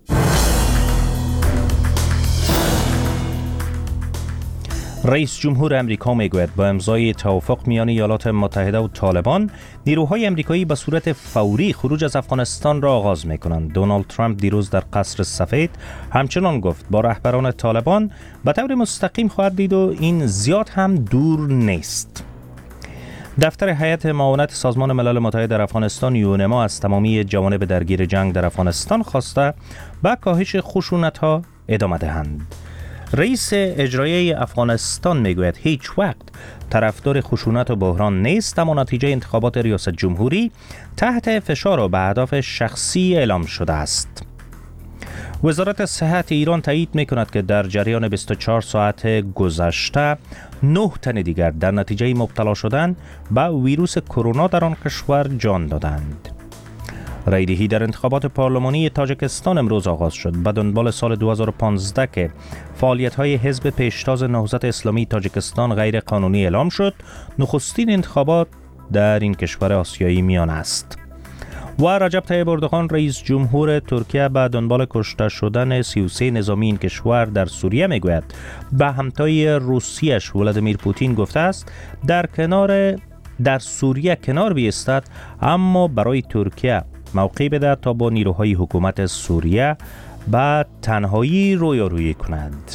رئیس جمهور امریکا میگوید با امضای توافق میان ایالات متحده و طالبان، نیروهای امریکایی به صورت فوری خروج از افغانستان را آغاز میکنند. دونالد ترامپ دیروز در قصر سفید همچنان گفت با رهبران طالبان به طور مستقیم خواهد دید و این زیاد هم دور نیست. دفتر هیئت معاونت سازمان ملل متحد در افغانستان یونما از تمامی جوانب درگیر جنگ در افغانستان خواسته به کاهش خشونت‌ها ادامه دهند. رئیس اجرایی افغانستان میگوید هیچ وقت طرفدار خشونت و بحران نیست، اما نتیجه انتخابات ریاست جمهوری تحت فشار و به اهداف شخصی اعلام شده است. وزارت صحت ایران تایید میکند که در جریان بیست و چهار ساعت گذشته نه تن دیگر در نتیجه مبتلا شدن به ویروس کرونا در آن کشور جان دادند. رایدهی در انتخابات پارلمانی تاجیکستان امروز آغاز شد. به دنبال سال دو هزار و پانزده که فعالیت‌های حزب پیشتاز نهضت اسلامی تاجیکستان غیر قانونی اعلام شد، نخستین انتخابات در این کشور آسیایی میان است. و رجب طیب اردوغان رئیس جمهور ترکیه به دنبال کشته شدن سی و سه نظامی این کشور در سوریه میگوید به همتای روسیش ولادیمیر پوتین گفته است در کنار در سوریه کنار بیستد، اما برای ترکیه موقع بده تا با نیروهای حکومت سوریه به تنهایی رویارویی کند.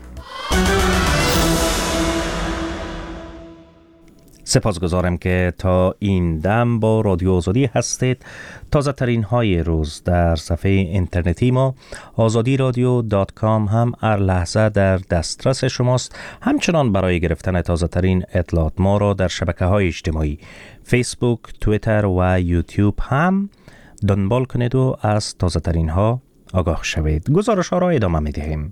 سپاسگزارم که تا این دم با رادیو آزادی هستید. تازه ترین های روز در صفحه اینترنتی ما آزادی رادیو دات کام هم هر لحظه در دسترس شماست. همچنان برای گرفتن تازه ترین اطلاعات ما را در شبکه های اجتماعی فیسبوک، توییتر و یوتیوب هم دنبال کنید و از تازه ترین ها آگاه شوید. گزارش ها را ادامه می دهیم.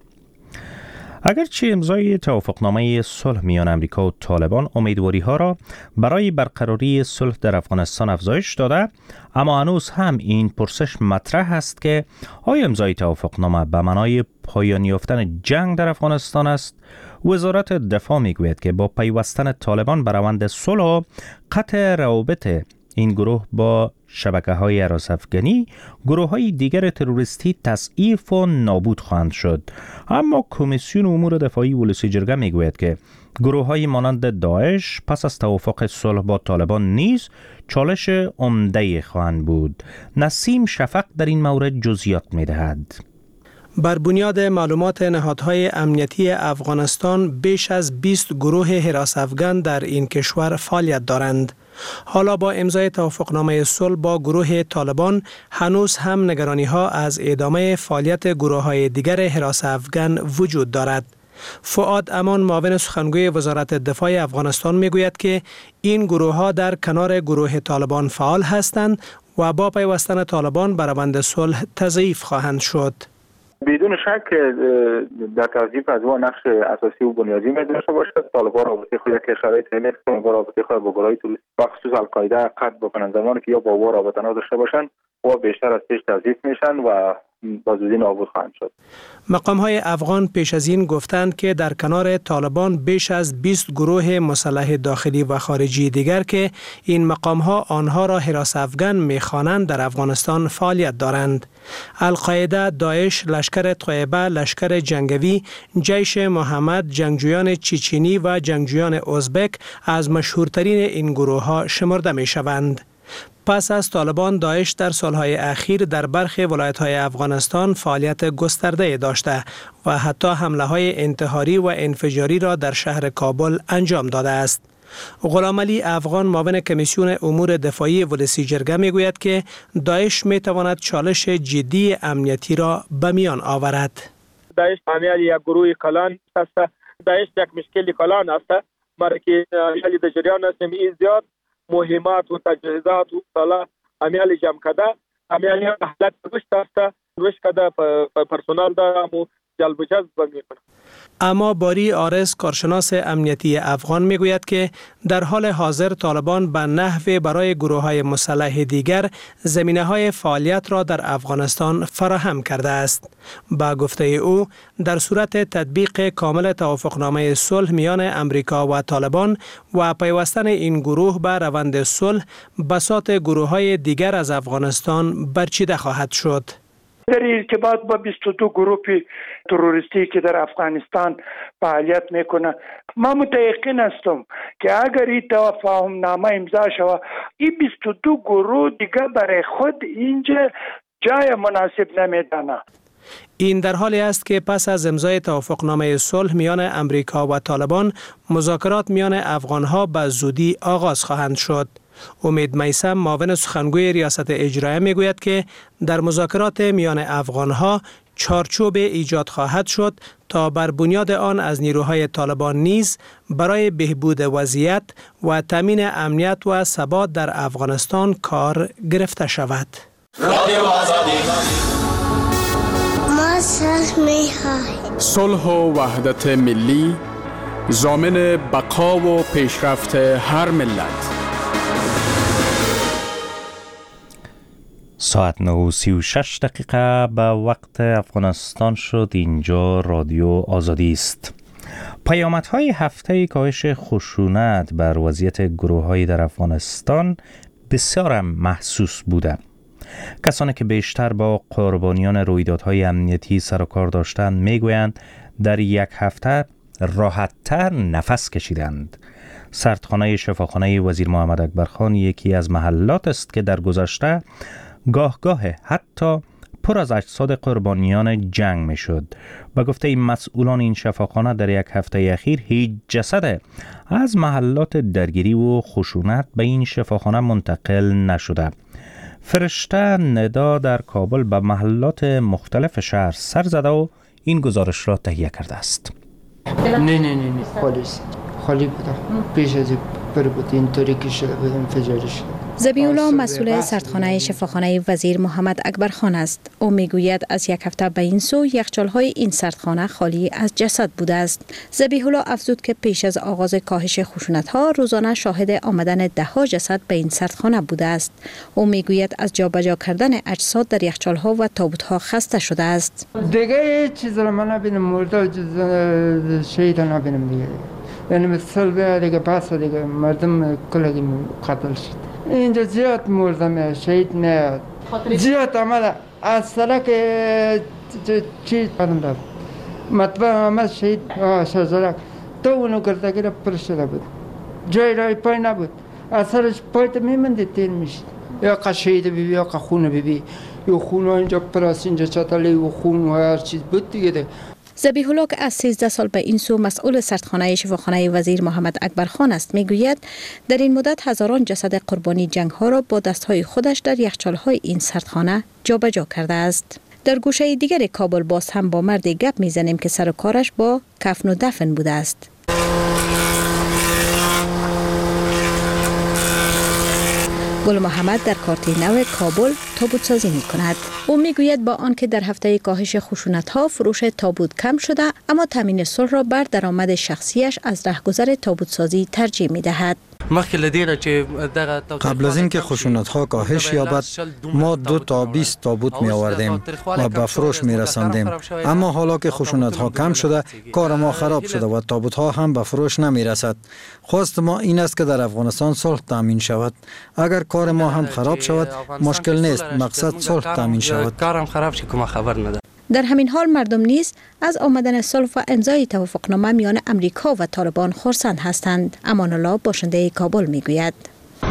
اگرچه امضای توافقنامه صلح میان امریکا و طالبان امیدواری ها را برای برقراری صلح در افغانستان افزایش داده، اما هنوز هم این پرسش مطرح است که آیا امضای توافقنامه به معنای پایان یافتن جنگ در افغانستان است؟ وزارت دفاع میگوید که با پیوستن طالبان به روند صلح و قطع روابط این گروه با شبکه‌های هراس‌افکنی، گروه‌های دیگر تروریستی تضعیف و نابود خواهند شد. اما کمیسیون امور دفاعی ولسی جرگه میگوید که گروه‌های مانند داعش پس از توافق صلح با طالبان نیز چالش عمده خواهند بود. نسیم شفق در این مورد جزئیات می‌دهد.
بر بنیاد معلومات نهادهای امنیتی افغانستان بیش از بیست گروه هراس‌افکن در این کشور فعالیت دارند. حالا با امضای توافقنامه صلح با گروه طالبان هنوز هم نگرانی ها از ادامه فعالیت گروه های دیگر هراس‌افکن وجود دارد. فؤاد امان معاون سخنگوی وزارت دفاع افغانستان میگوید که این گروه ها در کنار گروه طالبان فعال هستند و با پیوستن طالبان بر روند صلح تضعیف خواهند شد.
بدون شک در تضعیف از او نقش اساسی و بنیادی می داشته باشد. طالبان رابطه خود که شرایط اینه که رابطه خود با گروه‌های تروریستی و خصوص القاعده قطع بکنن. زمانی که یا با او رابطه نداشته باشند و بیشتر از پیش تضعیف میشن و با زودی نابود خواهند شد.
مقام های افغان پیش از این گفتند که در کنار طالبان بیش از بیست گروه مسلح داخلی و خارجی دیگر که این مقام ها آنها را هراس‌افکن می‌خوانند در افغانستان فعالیت دارند. القاعده، داعش، لشکر طیبه، لشکر جنگوی، جیش محمد، جنگجویان چچنی و جنگجویان ازبک از مشهورترین این گروه ها شمرده می شوند. پس از طالبان، داعش در سالهای اخیر در برخی ولایت‌های افغانستان فعالیت گسترده داشته و حتی حمله‌های انتحاری و انفجاری را در شهر کابل انجام داده است. غلامعلی افغان، معاون کمیسیون امور دفاعی ولسی جرگه میگوید که داعش میتواند چالش جدی امنیتی را به میان آورد.
داعش عمل یک گروه کلان است. داعش یک مشکل کلان است. برای که عمل در جریان است می زیاد مهمات و تجهیزات و سالا عمل جمع کرده. عمل حالت رشد است. رشد کرده پرسنل دارم و جلب و جذب میکنه.
اما باری آرس، کارشناس امنیتی افغان، میگوید که در حال حاضر طالبان به نحو برای گروه‌های مسلح دیگر زمینه‌های فعالیت را در افغانستان فراهم کرده است. با گفته او، در صورت تطبیق کامل توافقنامه صلح میان امریکا و طالبان و پیوستن این گروه به روند صلح، بساط گروه‌های دیگر از افغانستان برچیده خواهد شد.
در ارتباط با بیست و دو گروه تروریستی که در افغانستان فعالیت میکنه، ما متأکد هستم که اگر این توافق نامه امضا شود، این بیست و دو گروه دیگه برای خود اینجا جای مناسب نمیدانه.
این در حالی است که پس از امضای توافقنامه صلح میان امریکا و طالبان، مذاکرات میان افغانها به زودی آغاز خواهند شد. امید میثم، معاون سخنگوی ریاست اجرایه، میگوید که در مذاکرات میان افغانها چارچوب ایجاد خواهد شد تا بر بنیاد آن از نیروهای طالبان نیز برای بهبود وضعیت و تامین امنیت و ثبات در افغانستان کار گرفته شود.
ما صلح می‌خواهیم.
صلح و وحدت ملی ضامن بقا و پیشرفت هر ملت.
ساعت نه و سی و شش دقیقه به وقت افغانستان شد. اینجا رادیو آزادی است. پیامدهای هفته کاهش خشونت بر وضعیت گروه‌هایی در افغانستان بسیار محسوس بوده. کسانی که بیشتر با قربانیان رویدادهای امنیتی سر و کار داشتند میگویند در یک هفته راحت‌تر نفس کشیدند. سردخانه شفاخانه وزیر محمد اکبرخان یکی از محلات است که در گذشته گاه گاه حتی پر از اجساد قربانیان جنگ می شد. به گفته این مسئولان، این شفاخانه در یک هفته اخیر هیچ جسد از محلات درگیری و خشونت به این شفاخانه منتقل نشده. فرشته ندا در کابل به محلات مختلف شهر سر زده و این گزارش را تهیه کرده است.
نه نه نه نه خالی خالی بوده. پیش از بر بود اینطوری که شده بود انفجاری شده.
ذبیح‌الله مسئول سردخانه شفاخانه وزیر محمد اکبرخان است. او میگوید از یک هفته به این سو یخچال‌های این سردخانه خالی از جسد بوده است. ذبیح‌الله افزود که پیش از آغاز کاهش خشونت‌ها روزانه شاهد آمدن ده‌ها جسد به این سردخانه بوده است. او میگوید از جابجا کردن اجساد در یخچال‌ها و تابوت‌ها خسته شده است.
دیگه چیزی را من نبینم، مرده شهید نبینم دیگه. یعنی مثل به دیگه پس دیگه مردم کلگی قتل شد. اینجا زیاد مردم، شهید میاد زیاد عمل از سرک چیز پرم داد مطبع آمد شهید شزرک تو اونو گردگیر پر شده بود، جای رای پای نبود، از سرش پایت میمنده تیر میشید. یا که شهید بیبی یا که خون بیبی یا خون اینجا پراس اینجا چطالی و خون و هر چیز بود دیگه.
ذبیح‌الله که از سیزده سال به این سو مسئول سردخانه شفاخانه وزیر محمد اکبرخان است میگوید در این مدت هزاران جسد قربانی جنگ ها را با دستهای خودش در یخچال‌های این سردخانه جابجا کرده است. در گوشه دیگر کابل باز هم با مردی گپ میزنیم که سر و کارش با کفن و دفن بوده است. گل محمد در کارت نو کابل تابوت سازی می کند. او می گوید با آنکه در هفته کاهش خشونت ها فروش تابوت کم شده، اما تامین صلح را بر درآمد شخصیش از رهگذر تابوت سازی ترجیح می دهد.
قبل از اینکه خشونت ها کاهش یابد، ما دو تا بیست تابوت می آوردیم و به فروش می رساندیم. اما حالا که خشونت ها کم شده، کار ما خراب شده و تابوت ها هم به فروش نمی رسد. خواست ما این است که در افغانستان صلح تامین شود. اگر کار ما هم خراب شود، مشکل نیست، مقصد صلح تامین شود.
در همین حال مردم نیز از آمدن صلح و امضای توافقنامه میان امریکا و طالبان خرسند هستند. امان الله باشنده کابل میگوید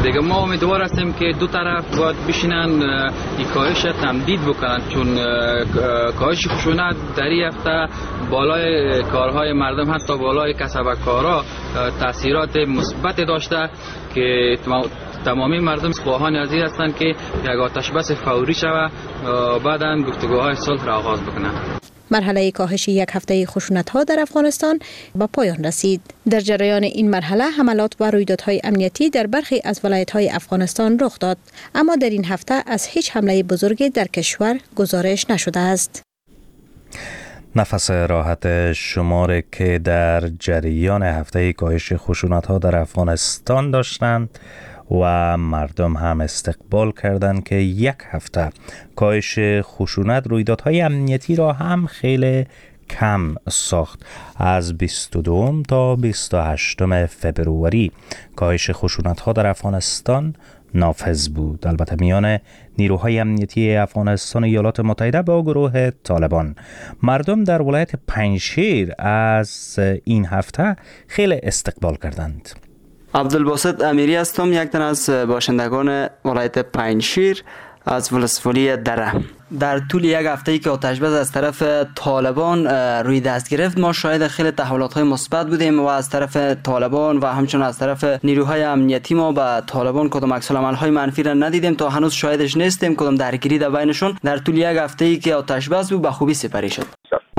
دیگه ما امیدوار هستیم که دو طرف باید بشینن این کاهش تمدید بکنن، چون کاهش خشونت در این هفته بالای کارهای مردم حتی بالای کسبکارا تاثیرات مثبت داشته که تمامی مردم خواهان از این هستند که یک آتش بس فوری شود بعداً گفتگوهای صلح را آغاز بکنند.
مرحله کاهش یک هفته خشونت‌ها در افغانستان به پایان رسید. در جریان این مرحله حملات و رویدادهای امنیتی در برخی از ولایت‌های افغانستان رخ داد، اما در این هفته از هیچ حمله بزرگی در کشور گزارش نشده است.
نفس راحت شماری که در جریان هفته کاهش خشونت‌ها در افغانستان داشتند و مردم هم استقبال کردند که یک هفته کاهش خشونت رویدادهای امنیتی را هم خیلی کم ساخت. از بیست و دو تا بیست و هشت فبروری کاهش خشونت‌ها در افغانستان نافذ بود. البته میان نیروهای امنیتی افغانستان و ایالات متحده با گروه طالبان. مردم در ولایت پنجشیر از این هفته خیلی استقبال کردند.
عبدالباسط امیری هستم، یک تن از باشندگان ولایت پنجشیر از ولسوالی دره. در طول یک هفته‌ای که آتش بس از طرف طالبان روی دست گرفت، ما شاهد خیلی تحولات‌های مثبت بودیم و از طرف طالبان و همچنین از طرف نیروهای امنیتی ما به طالبان کدام عکس‌العمل‌های منفی را ندیدیم. تا هنوز شاهدش نیستیم کدام درگیری در بینشون در طول یک هفته‌ای که آتش بس بود به خوبی سپری شد.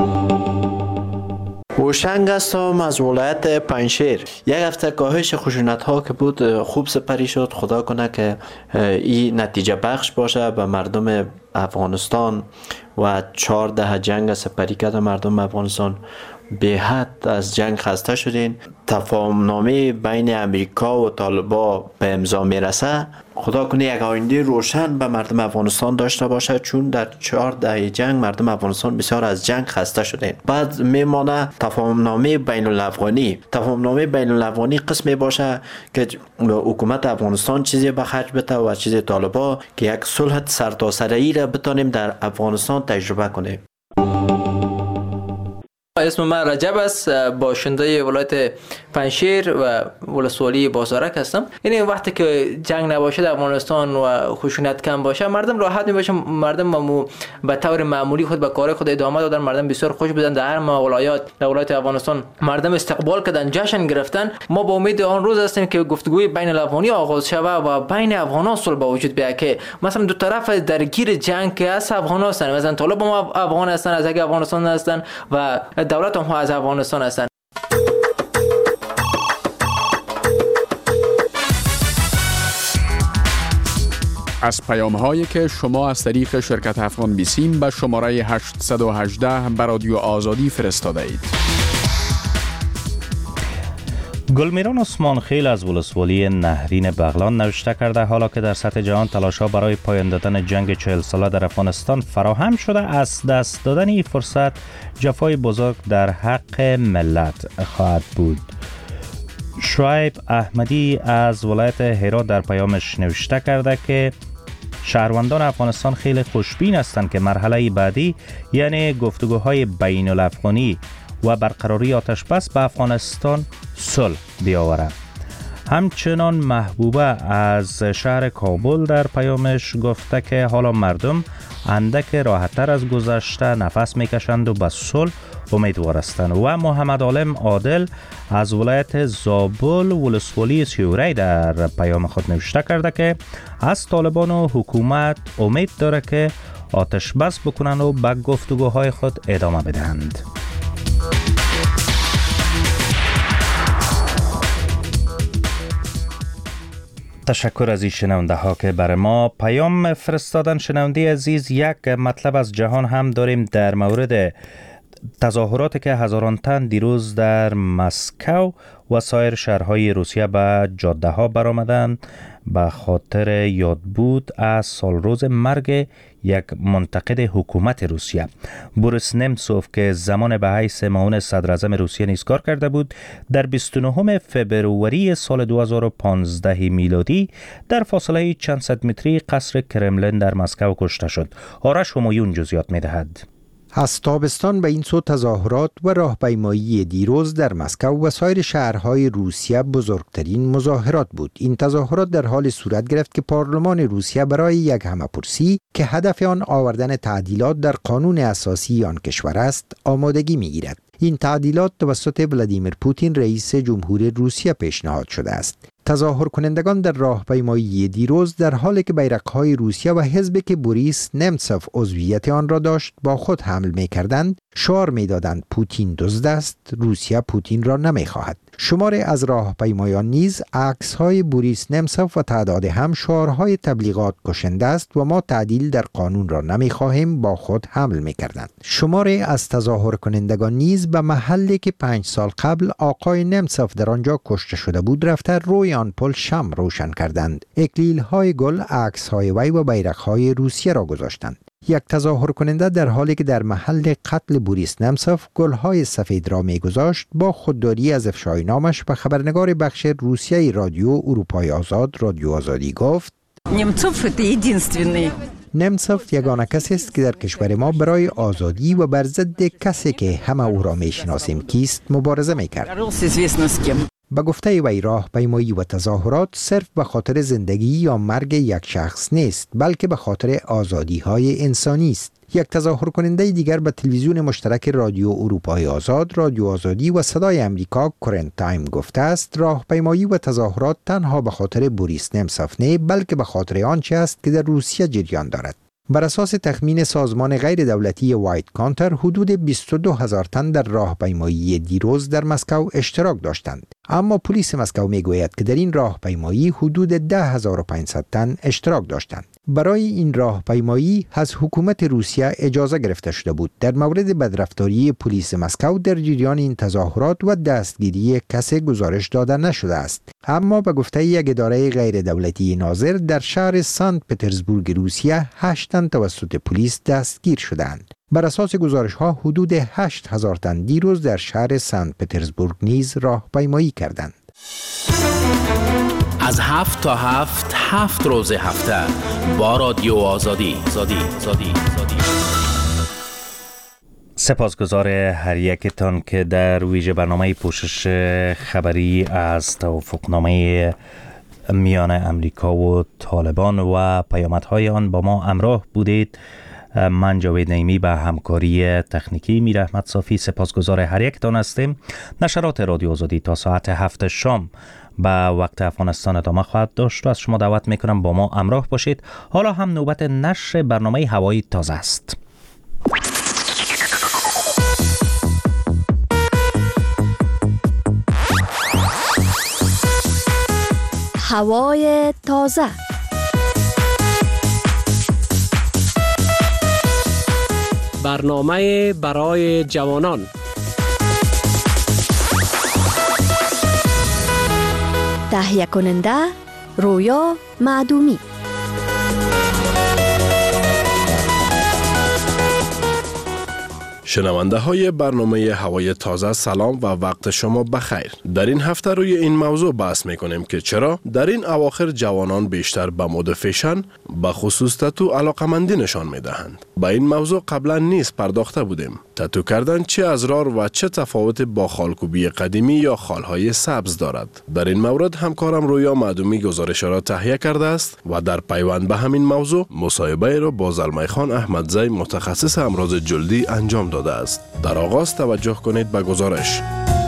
هوشنگ هستم از ولایت پنجشیر. یک هفته کاهش خشونت ها که بود خوب سپری شد. خدا کنه که این نتیجه بخش باشه به مردم افغانستان و چهار دهه جنگ سپری کرده مردم افغانستان. به حد از جنگ خسته شدین. تفاهم نامه بین امریکا و طالبان به امضا میرسه. خدا کنه یک آینده روشن به مردم افغانستان داشته باشه، چون در چهار دهه جنگ مردم افغانستان بسیار از جنگ خسته شدین. بعد میمانه تفاهم نامه بین الافغانی. تفاهم نامه بین الافغانی قسمی باشه که حکومت افغانستان چیزی به خرج بده و چیزی طالبان که یک صلح سرتاسری را بتونیم در افغانستان تجربه کنیم.
اسم من رجب است، باشنده ولایت پنجشیر و ولسوالی بازارک هستم. یعنی وقتی که جنگ نباشه در افغانستان و خشونت کم باشه، مردم راحت میباشن. مردم ممو به طور معمولی خود به کار خود ادامه دادن. مردم بسیار خوش بودن. در هر ولایات در ولایت افغانستان مردم استقبال کردن، جشن گرفتن. ما با امید آن روز هستیم که گفتگوی بین الافغانی آغاز شود و بین افغانان صلح به وجود بیاید که مثلا دو طرف درگیر جنگ که از افغانان هستند، مثلا طالبان افغان هستند، از اگه افغانستان هستند و دولت هم از افغانستان هستند.
از پیام هایی که شما از طریق شرکت افغان بیسیم به شماره هشتصد و هجده به رادیو آزادی فرستاده اید.
گلمیران عثمان خیل از ولسوالی نهرین بغلان نوشته کرده حالا که در سطح جهان تلاش‌ها برای پایان دادن جنگ چهل ساله در افغانستان فراهم شده، از دست دادن این فرصت جفای بزرگ در حق ملت خواهد بود. شعیب احمدی از ولایت هرات در پیامش نوشته کرده که شهروندان افغانستان خیلی خوشبین هستند که مرحله بعدی یعنی گفتگوهای بین الافغانی و برقراری آتش بس به افغانستان صلح بیاورد. همچنان محبوبه از شهر کابل در پیامش گفته که حالا مردم اندک راحت‌تر از گذشته نفس میکشند و به صلح امیدوار هستند. و محمد عالم عادل از ولایت زابل ولسوالی سیوری در پیام خود نوشته کرده که از طالبان و حکومت امید داره که آتش بس بکنند و به گفتگوهای خود ادامه بدهند. تشکر از این شنونده ها که برای ما پیام فرستادن. شنونده عزیز، یک مطلب از جهان هم داریم در مورد تظاهراتی که هزاران تن دیروز در مسکو و سایر شهرهای روسیه به جاده ها برآمدند به خاطر یادبود از سالروز مرگ یک منتقد حکومت روسیه. بوریس نمتسوف که زمان به حیث معاون صدر اعظم روسیه نیز کار کرده بود، در بیست و نهم فبروری سال دو هزار و پانزده میلادی در فاصله چند صد متری قصر کرملین در مسکو کشته شد. آرش همایون جزئیات می‌دهد.
از تابستان به این سو تظاهرات و راهپیمایی دیروز در مسکو و سایر شهرهای روسیه بزرگترین مظاهرات بود. این تظاهرات در حال صورت گرفت که پارلمان روسیه برای یک همه‌پرسی که هدف آن آوردن تعدیلات در قانون اساسی آن کشور است، آمادگی می‌گیرد. این تعدیلات توسط ولادیمیر پوتین رئیس جمهور روسیه پیشنهاد شده است. تظاهر کنندگان در راهپیمایی دیروز در حالی که بیرق‌های روسیه و حزبی که بوریس نمتسوف عضویت آن را داشت با خود حمل می‌کردند، شعار می‌دادند پوتین دزد است، روسیه پوتین را نمی‌خواهد. شماری از راهپیمایان نیز عکس‌های بوریس نمتسوف و تعداد هم شعارهای تبلیغات کشنده است و ما تعدیل در قانون را نمی‌خواهیم با خود حمل می‌کردند. شماری از تظاهر کنندگان نیز به محلی که پنج سال قبل آقای نمتسوف در آنجا کشته شده بود رفته روی آن پل شمع روشن کردند. اکلیل‌های گل، عکس‌های وی و بیرق‌های روسیه را گذاشتند. یک تظاهر کننده در حالی که در محل قتل بوریس نمتسوف گل‌های سفید را می‌گذاشت با خودداری از افشای نامش به خبرنگار بخش روسیه رادیو اروپای آزاد رادیو آزادی گفت: نمتسوف یگانه کسی است که در کشور ما برای آزادی و بر ضد کسی که همه او را می‌شناسیم کیست مبارزه می‌کرد. به گفته وی راهپیمایی و تظاهرات صرف به خاطر زندگی یا مرگ یک شخص نیست، بلکه به خاطر آزادی‌های انسانی است. یک تظاهر کننده دیگر به تلویزیون مشترک رادیو اروپای آزاد رادیو آزادی و صدای امریکا کرنت تایم گفته است راهپیمایی و تظاهرات تنها به خاطر بوریس نمتسوف نه، بلکه به خاطر آنچه است که در روسیه جریان دارد. بر اساس تخمین سازمان غیر دولتی وایت کانتر حدود بیست و دو هزار تن در راهپیمایی دیروز در مسکو اشتراک داشتند، اما پلیس مسکو میگوید که در این راهپیمایی حدود ده هزار و پانصد تن اشتراک داشتند. برای این راهپیمایی از حکومت روسیه اجازه گرفته شده بود. در مورد بدرفتاری پلیس مسکو در جریان این تظاهرات و دستگیری کسی گزارش داده نشده است، اما به گفته یک اداره غیر دولتی ناظر در شهر سنت پترزبورگ روسیه هشت تن توسط پلیس دستگیر شدند. بر اساس گزارش ها حدود هشت هزار تن دیروز در شهر سنت پترزبورگ نیز راهپیمایی کردند.
از هفت تا هفت هفت روز هفته با رادیو آزادی زادی زادی زادی.
سپاسگزار هر یکتان که در ویژه برنامه پوشش خبری از توافقنامه میان امریکا و طالبان و پیامدهای آن با ما همراه بودید. من جاوید نعیمی به همکاری تکنیکی میر احمد صافی سپاسگزار هر یکتان هستیم. نشرات رادیو آزادی تا ساعت هفت شام به وقت افغانستان ادامه خواهد داشت و از شما دعوت میکنم با ما همراه باشید. حالا هم نوبت نشر برنامه هوایی تازه است.
هوای تازه.
برنامه برای جوانان.
تهیه کننده رویا معدومی.
شنونده های برنامه هوای تازه سلام و وقت شما بخیر. در این هفته روی این موضوع بحث میکنیم که چرا در این اواخر جوانان بیشتر به مد فیشن به خصوص تتو علاقمندی نشان میدهند. به این موضوع قبلا نیز پرداخته بودیم. تتو کردن چه ازرار و چه تفاوت با خالکوبی قدیمی یا خالهای سبز دارد. در این مورد همکارم رویا معدومی گزارش را تهیه کرده است و در پیوند به همین موضوع مصاحبه را با زلمه خان احمدزی متخصص امراض جلدی انجام داده است. در آغاز توجه کنید به گزارش.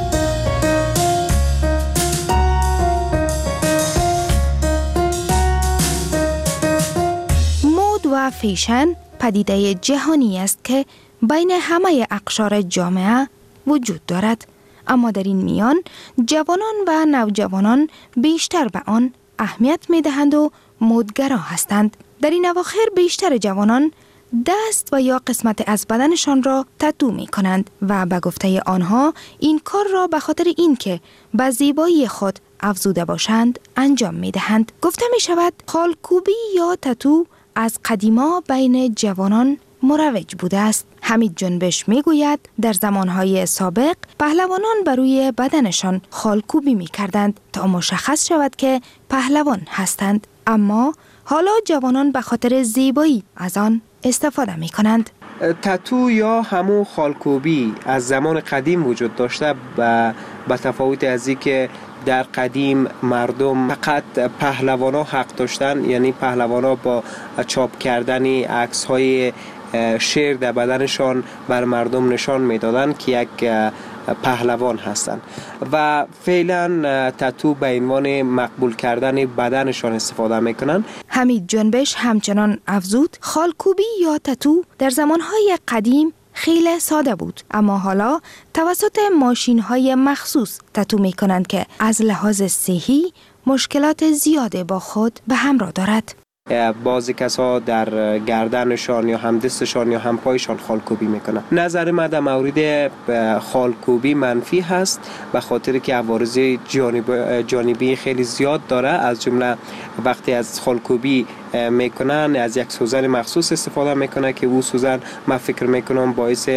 مد و فیشن پدیده جهانی است که بین همه اقشار جامعه وجود دارد، اما در این میان جوانان و نوجوانان بیشتر به آن اهمیت می دهند و مدگرا هستند. در این اواخر بیشتر جوانان دست و یا قسمت از بدنشان را تتو می کنند و به گفته آنها این کار را به خاطر این که به زیبایی خود افزوده باشند انجام می دهند. گفته می شود خالکوبی یا تتو از قدیما بین جوانان مروج بوده است. حمید جنبش می گوید در زمانهای سابق پهلوانان بر روی بدنشان خالکوبی می کردند تا مشخص شود که پهلوان هستند، اما حالا جوانان به خاطر زیبایی از آن استفاده می کنند.
تتو یا همون خالکوبی از زمان قدیم وجود داشته و به تفاوت از این که در قدیم مردم فقط پهلوانا حق داشتن، یعنی پهلوانا با چاپ کردن عکس های شیر در بدنشان بر مردم نشان میدادن که یک پهلوان هستند و فعلا تتو به عنوان مقبول کردن بدنشان استفاده میکنن.
حمید جنبش همچنان افزود خالکوبی یا تتو در زمانهای قدیم خیلی ساده بود، اما حالا توسط ماشین‌های مخصوص تتو می‌کنند که از لحاظ صحی مشکلات زیاده با خود به همراه دارد.
بعضی کسا در گردنشان یا هم دستشان یا هم پایشان خالکوبی میکنن. نظر من در مورد خالکوبی منفی هست به خاطر که عوارض جانب جانبی خیلی زیاد داره. از جمله وقتی از خالکوبی میکنن از یک سوزن مخصوص استفاده میکنن که او سوزن من فکر میکنم باعث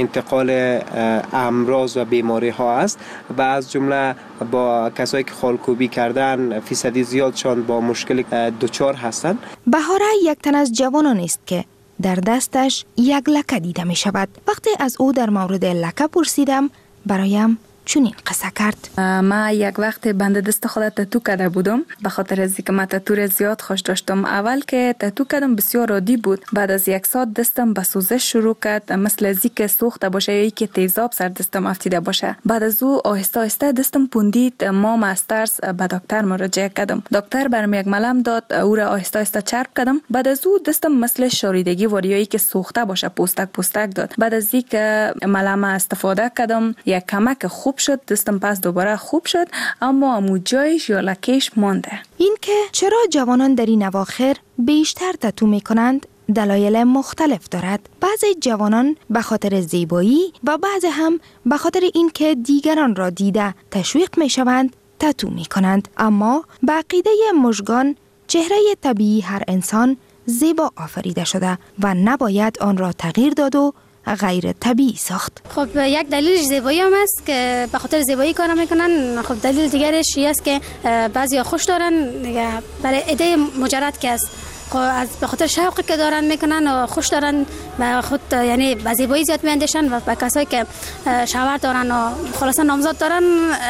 انتقال امراض و بیماری ها است و از جمله با کسایی که خالکوبی کردن فیصدی زیادشان با مشکل دچار هستند.
بهاره یک تن از جوانان است که در دستش یک لکه دیده می شود. وقتی از او در مورد لکه پرسیدم برایم چنین قصه کرد.
ما یک وقت بند دست خود تتو کرده بودم به خاطر از اینکه من تتو را زیاد خوش داشتم. اول که تتو کردم بسیار عادی بود، بعد از یک ساعت دستم به سوزش شروع کرد، مثل از اینکه سوخته باشه یا اینکه تیزاب سر دستم افتیده باشه. بعد از او آهسته آهسته دستم پوندید. ما از ترس به دکتر مراجعه کردم. دکتر برام یک ملم داد، او را آهسته آهسته چرب کردم. بعد از او دستم مثل شاریدگی وریایی که سوخته باشه پوستک پوستک داد. بعد از اینکه ملم استفاده کردم یک کمک خوب شد، دستم پس دوباره خوب شد، اما امو جایش یا لکهش مانده.
این که چرا جوانان در این اواخر بیشتر تتو می کنند دلایل مختلف دارد. بعضی جوانان به خاطر زیبایی و بعضی هم به خاطر این که دیگران را دیده تشویق می شوند تتو می کنند. اما به عقیده مژگان چهره طبیعی هر انسان زیبا آفریده شده و نباید آن را تغییر داد و غیر طبیعی ساخت.
خب یک دلیلش زیبایی هم است که به خاطر زیبایی کار میکنن. خب دلیل دیگرش این است که بعضیا خوش دارن برای ایده مجرد که است، خب از به خاطر شوقی که دارن میکنن و خوش دارن و خود یعنی به زیبایی زیاد میاندیشن و به کسایی که شوهر دارن و خلاصا نامزاد دارن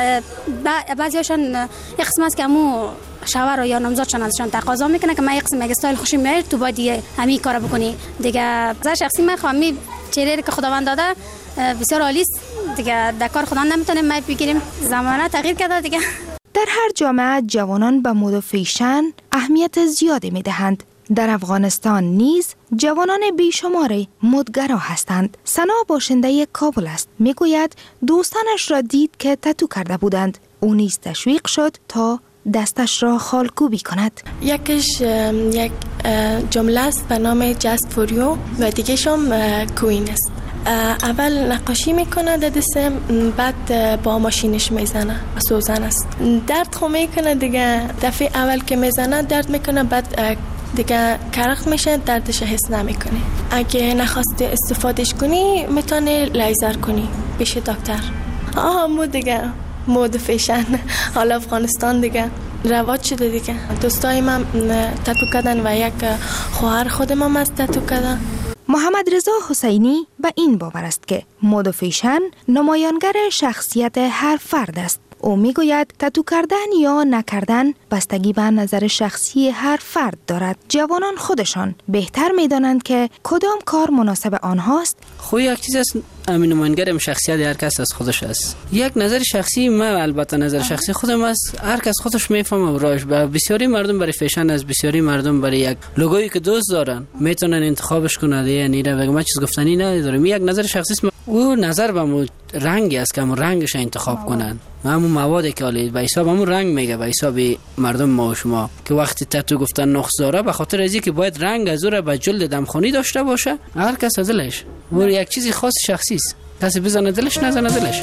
بعضیاشون یک قسم است که امو شوهر یا نامزادشان ازشان تقاضا میکنه که من یک قسم یک استایل خوشی میاد تو باید دیگه همین کارو بکنی دیگه. از شخصی من خواهم چهره که خداوند داده بسیار عالی است دیگه، در کار خدا نمیتونیم ما بگیریم، زمانه تغییر کرده دیگه.
در هر جامعه جوانان به مد و فیشن اهمیت زیادی میدهند. در افغانستان نیز جوانان بیشماری مدگرا هستند. سنا باشنده کابل است. میگوید دوستانش را دید که تتو کرده بودند. او نیز تشویق شد تا دستش را خالکوبی کند.
یکیش یک جمله است به نام Just for you و دیگه‌ش هم کوین است. اول نقاشی میکنه در دستم، بعد با ماشینش میزنه، سوزن است. درد خو میکنه دیگه، دفعه اول که میزنه درد میکنه، بعد دیگه کرخت میشه، دردش حس نمیکنی. اگه نخواستی استفادهش کنی میتونی لیزر کنی پیش دکتر. آها مو دیگه مود فیشن حالا افغانستان دیگه رواج شده دیگه. دوستای من تتو کردن و یک خواهر خودم هم از تتو کردن.
محمد رضا حسینی به این باور است که مد و فیشن نمایانگر شخصیت هر فرد است. او میگوید تتو کردن یا نکردن بستگی به نظر شخصی هر فرد دارد. جوانان خودشان بهتر میدانند که کدام کار مناسب آنهاست.
خو یک چیز است، امین نمایانگر شخصیت هر کس از خودش است. یک نظر شخصی من، البته نظر شخصی خودم است، هر کس خودش میفهمه راش. بسیاری مردم برای فیشن از بسیاری مردم برای یک لوگویی که دوست دارن میتونن انتخابش کنن. یعنی را بگم چیز گفتنی ندارم، یک نظر شخصی است. او نظر به مو رنگی است که همون رنگش انتخاب کنن. همون موادی که حالی به حساب همون رنگ میگه، به حساب مردم ما و شما که وقتی تتو گفتن نقص داره به خاطر ازی که باید رنگ از او را به جلد دمخونی داشته باشه. هر کس از دلش و یک چیزی خاص شخصی است، کسی بزنه دلش نزنه دلش.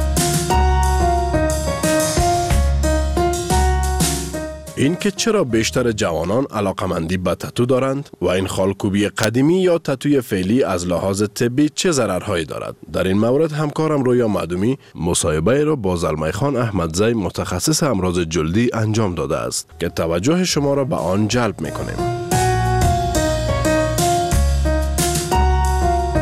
این که چرا بیشتر جوانان علاقمندی به تتو دارند و این خالکوبی قدیمی یا تتوی فعلی از لحاظ طبی چه ضررهایی دارد؟ در این مورد همکارم رویا معدومی مصاحبه را با زلمه خان احمدزی متخصص امراض جلدی انجام داده است که توجه شما را به آن جلب می‌کنیم.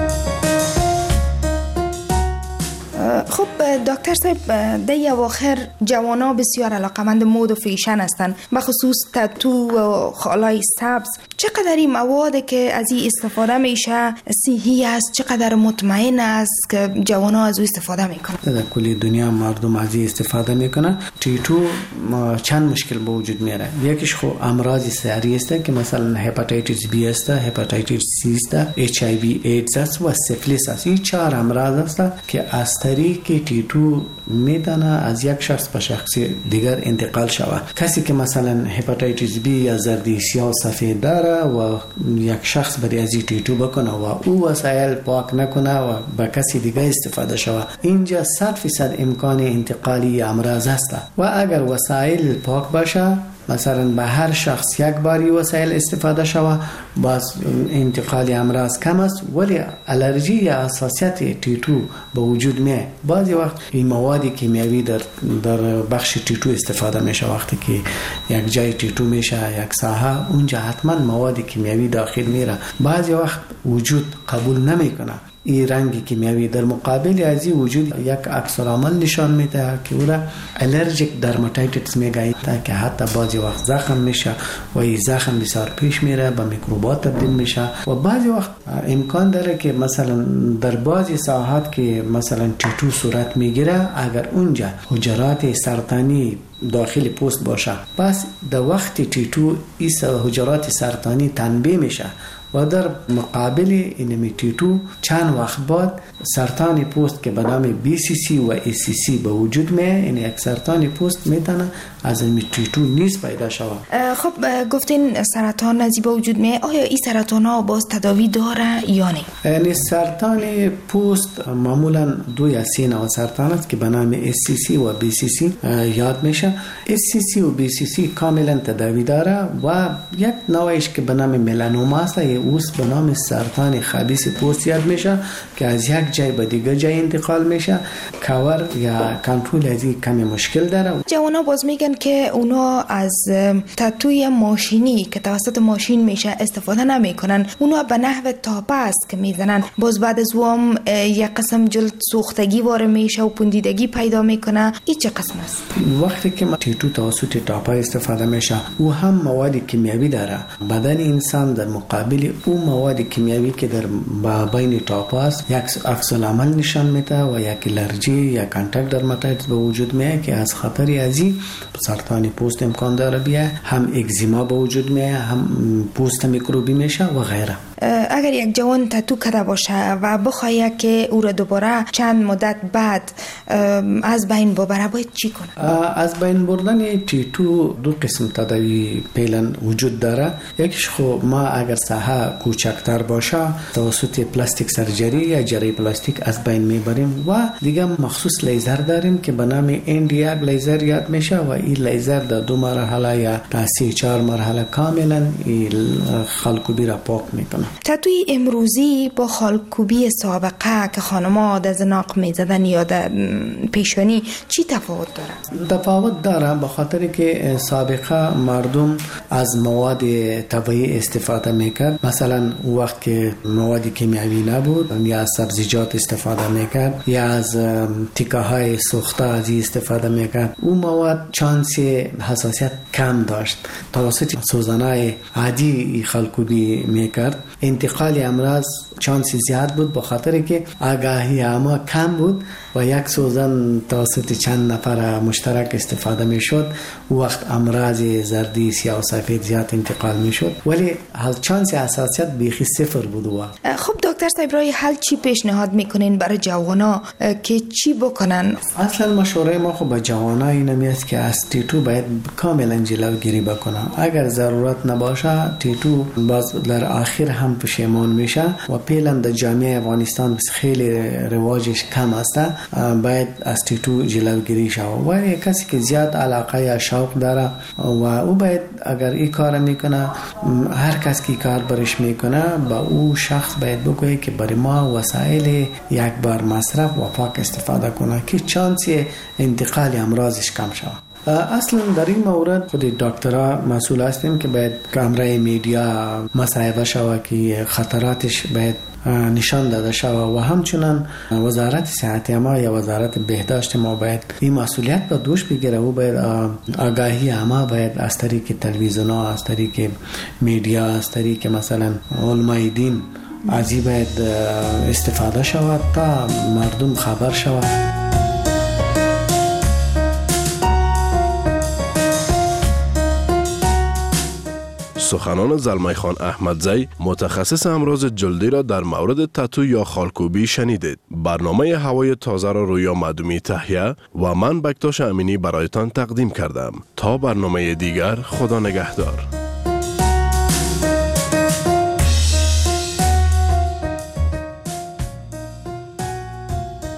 دکتر صاحب در اواخر جوانا بسیار علاقمند مود و فیشن هستند، بخصوص تتو و خالای سبز. چقدر این مواد که از این استفاده میشه صحی است، چقدر مطمئن است که جوانا از او استفاده میکنن؟
در کل دنیا مردم از این استفاده میکنن. تیتو چند مشکل به وجود میاره. یکیش خو امراض ساری است که مثلا هپاتیتیس بی است، هپاتیتیس سی است، اچ آی وی ایدز است و سفلیس است. این چهار امراض است که از طریق تیتو میتونه از یک شخص به شخص دیگر انتقال شود. کسی که مثلا هپاتیتیس بی یا زردی سیاه سفید داره و یک شخص برای از تیتو بکنه و او وسایل پاک نکنه و به کسی دیگر استفاده شود، اینجا صد فیصد امکان انتقالی امراض است. و اگر وسایل پاک باشه، مثلا به هر شخص یک باری وسایل استفاده شود، باز انتقال امراض کم است. ولی الرژی یا حساسیت تیتو به وجود میاد. بعضی وقت این مواد کیمیایی در در بخش تیتو استفاده میشه. وقتی که یک جای تیتو میشه یک ساحه، اونجا حتما مواد کیمیایی داخل میره. بعضی وقت وجود قبول نمیکنه این رنگ کیمیایی. در مقابل از این وجود یک عکس العمل نشان میده که او را الرژیک درماتایتیس میگه که حتی بعضی وقت زخم میشه و این زخم بسیار پیش میره، به میکروبات تبدیل میشه. و بعضی وقت امکان داره که مثلا در بعضی ساحات که مثلا تیتو صورت میگیره، اگر اونجا حجرات سرطانی داخل پوست باشه، پس در وقت تیتو این حجرات سرطانی تنبیه میشه و در مقابل این تیتو چند وقت بعد سرطان پوست که به نام بی سی سی و ای سی سی به وجود میاد. این یک سرطان پوست میتونه از این تیتو نیز پیدا شود.
خب گفتین سرطان از به وجود میاد، آیا این سرطان ها باز تداوی داره یا نه؟
یعنی سرطان پوست معمولا دو یا سه نوع سرطان است که به نام اس سی سی و بی سی سی یاد میشه. اس سی سی و بی سی سی کاملا تداوی داره و یک نوعش که به نام ملانوما است، اوست به نام سرطان خبیث پوست یاد میشه که از یک جای به دیگه جای انتقال میشه. کاور یا کنترل از این کمی مشکل داره.
جوانا باز میگن که اونا از تتوی ماشینی که توسط ماشین میشه استفاده نمیکنن، اونا به نحو تاپه است که میزنن. باز بعد از اون یک قسم جلد سوختگی وارد میشه و پوندیدگی پیدا میکنه. این چه قسم است؟
وقتی که تیتو توسط تاپه استفاده میشه، او هم مواد کیمیایی داره. بدن انسان در مقابل اون مواد کیمیایی که در بین تاپه است یک عکس العمل نشان میده و یک الرژی یا کانتاکت درماتایتیس به وجود میاد که از خطر ازی سرطان پوست امکان داره بیاد، هم اگزیما به وجود میاد، هم پوست میکروبی میشه و غیره.
اگر یک جوان تتو کرده باشه و بخواد که او را دوباره چند مدت بعد از بین ببره، باید چی کنه؟
از بین بردن تیتو دو قسم تداوی فعلا وجود داره. یکیش خو ما اگر ساحه کوچکتر باشه توسط پلاستیک سرجری یا جراحی پلاستیک از بین میبریم و دیگه مخصوص لیزر داریم که به نام اندیاگ لیزر یاد میشه و این لیزر در دو مرحله یا تا سه چهار مرحله کاملا خالکوبی را پاک میکنه.
تتوی امروزی با خالکوبی سابقه که خانم‌ها در زناق میزدن یا در پیشانی چی تفاوت داره؟
تفاوت داره به خاطر که سابقه مردم از مواد طبیعی استفاده میکرد. مثلا وقت که مواد کیمیایی نبود یا از سبزیجات استفاده میکرد یا از تیکه های سوخته از استفاده میکرد. اون مواد چانس حساسیت کم داشت. توسط سوزنای عادی خالکوبی میکرد. انتقال امراض چانس زیاد بود به خاطر که آگاهی اما کم بود و یک سوزن توسط چند نفر مشترک استفاده میشد. وقت امراض زردی سیاه و سفید زیاد انتقال میشد، ولی چانس حساسیت بیخی صفر بود. و
خب دکتر صاحب رای حل چی پیشنهاد میکنین برای جوانا که چی بکنن؟
اصلا مشوره ما خب به جوانا اینم است که از تیتو باید کاملا جلوگیری بکنن. اگر ضرورت نباشه تیتو باز در آخر هم پشیمان میشه و فعلا در جامعه افغانستان خیلی رواجش کم است. باید از تیتو جلوگیری شود و کسی که زیاد علاقه یا شوق داره و او باید اگر این کار میکنه، هر کس که کار برش میکنه با او شخص باید بگویه که برای ما وسایل یک بار مصرف و پاک استفاده کنه که چانس انتقال امراضش کم شود. اصلا در این مورد خود دکترها مسئول هستیم که باید کامرای میدیا مصاحبه شود که خطراتش باید نشان داده شود و همچنان وزارت صحت ما یا وزارت بهداشت ما باید این مسئولیت به دوش بگیره و باید آگاهی ما باید از طریق تلویزیون ها، از طریق میدیا، از طریق مثلا علمای دین از این باید استفاده شود تا مردم خبر شود.
سخنان زلمه خان احمدزی متخصص امراض جلدی را در مورد تتو یا خالکوبی شنیدید. برنامه هوای تازه را رویا مدومی تهیه و من بکتاش امینی برایتان تقدیم کردم. تا برنامه دیگر، خدا نگهدار.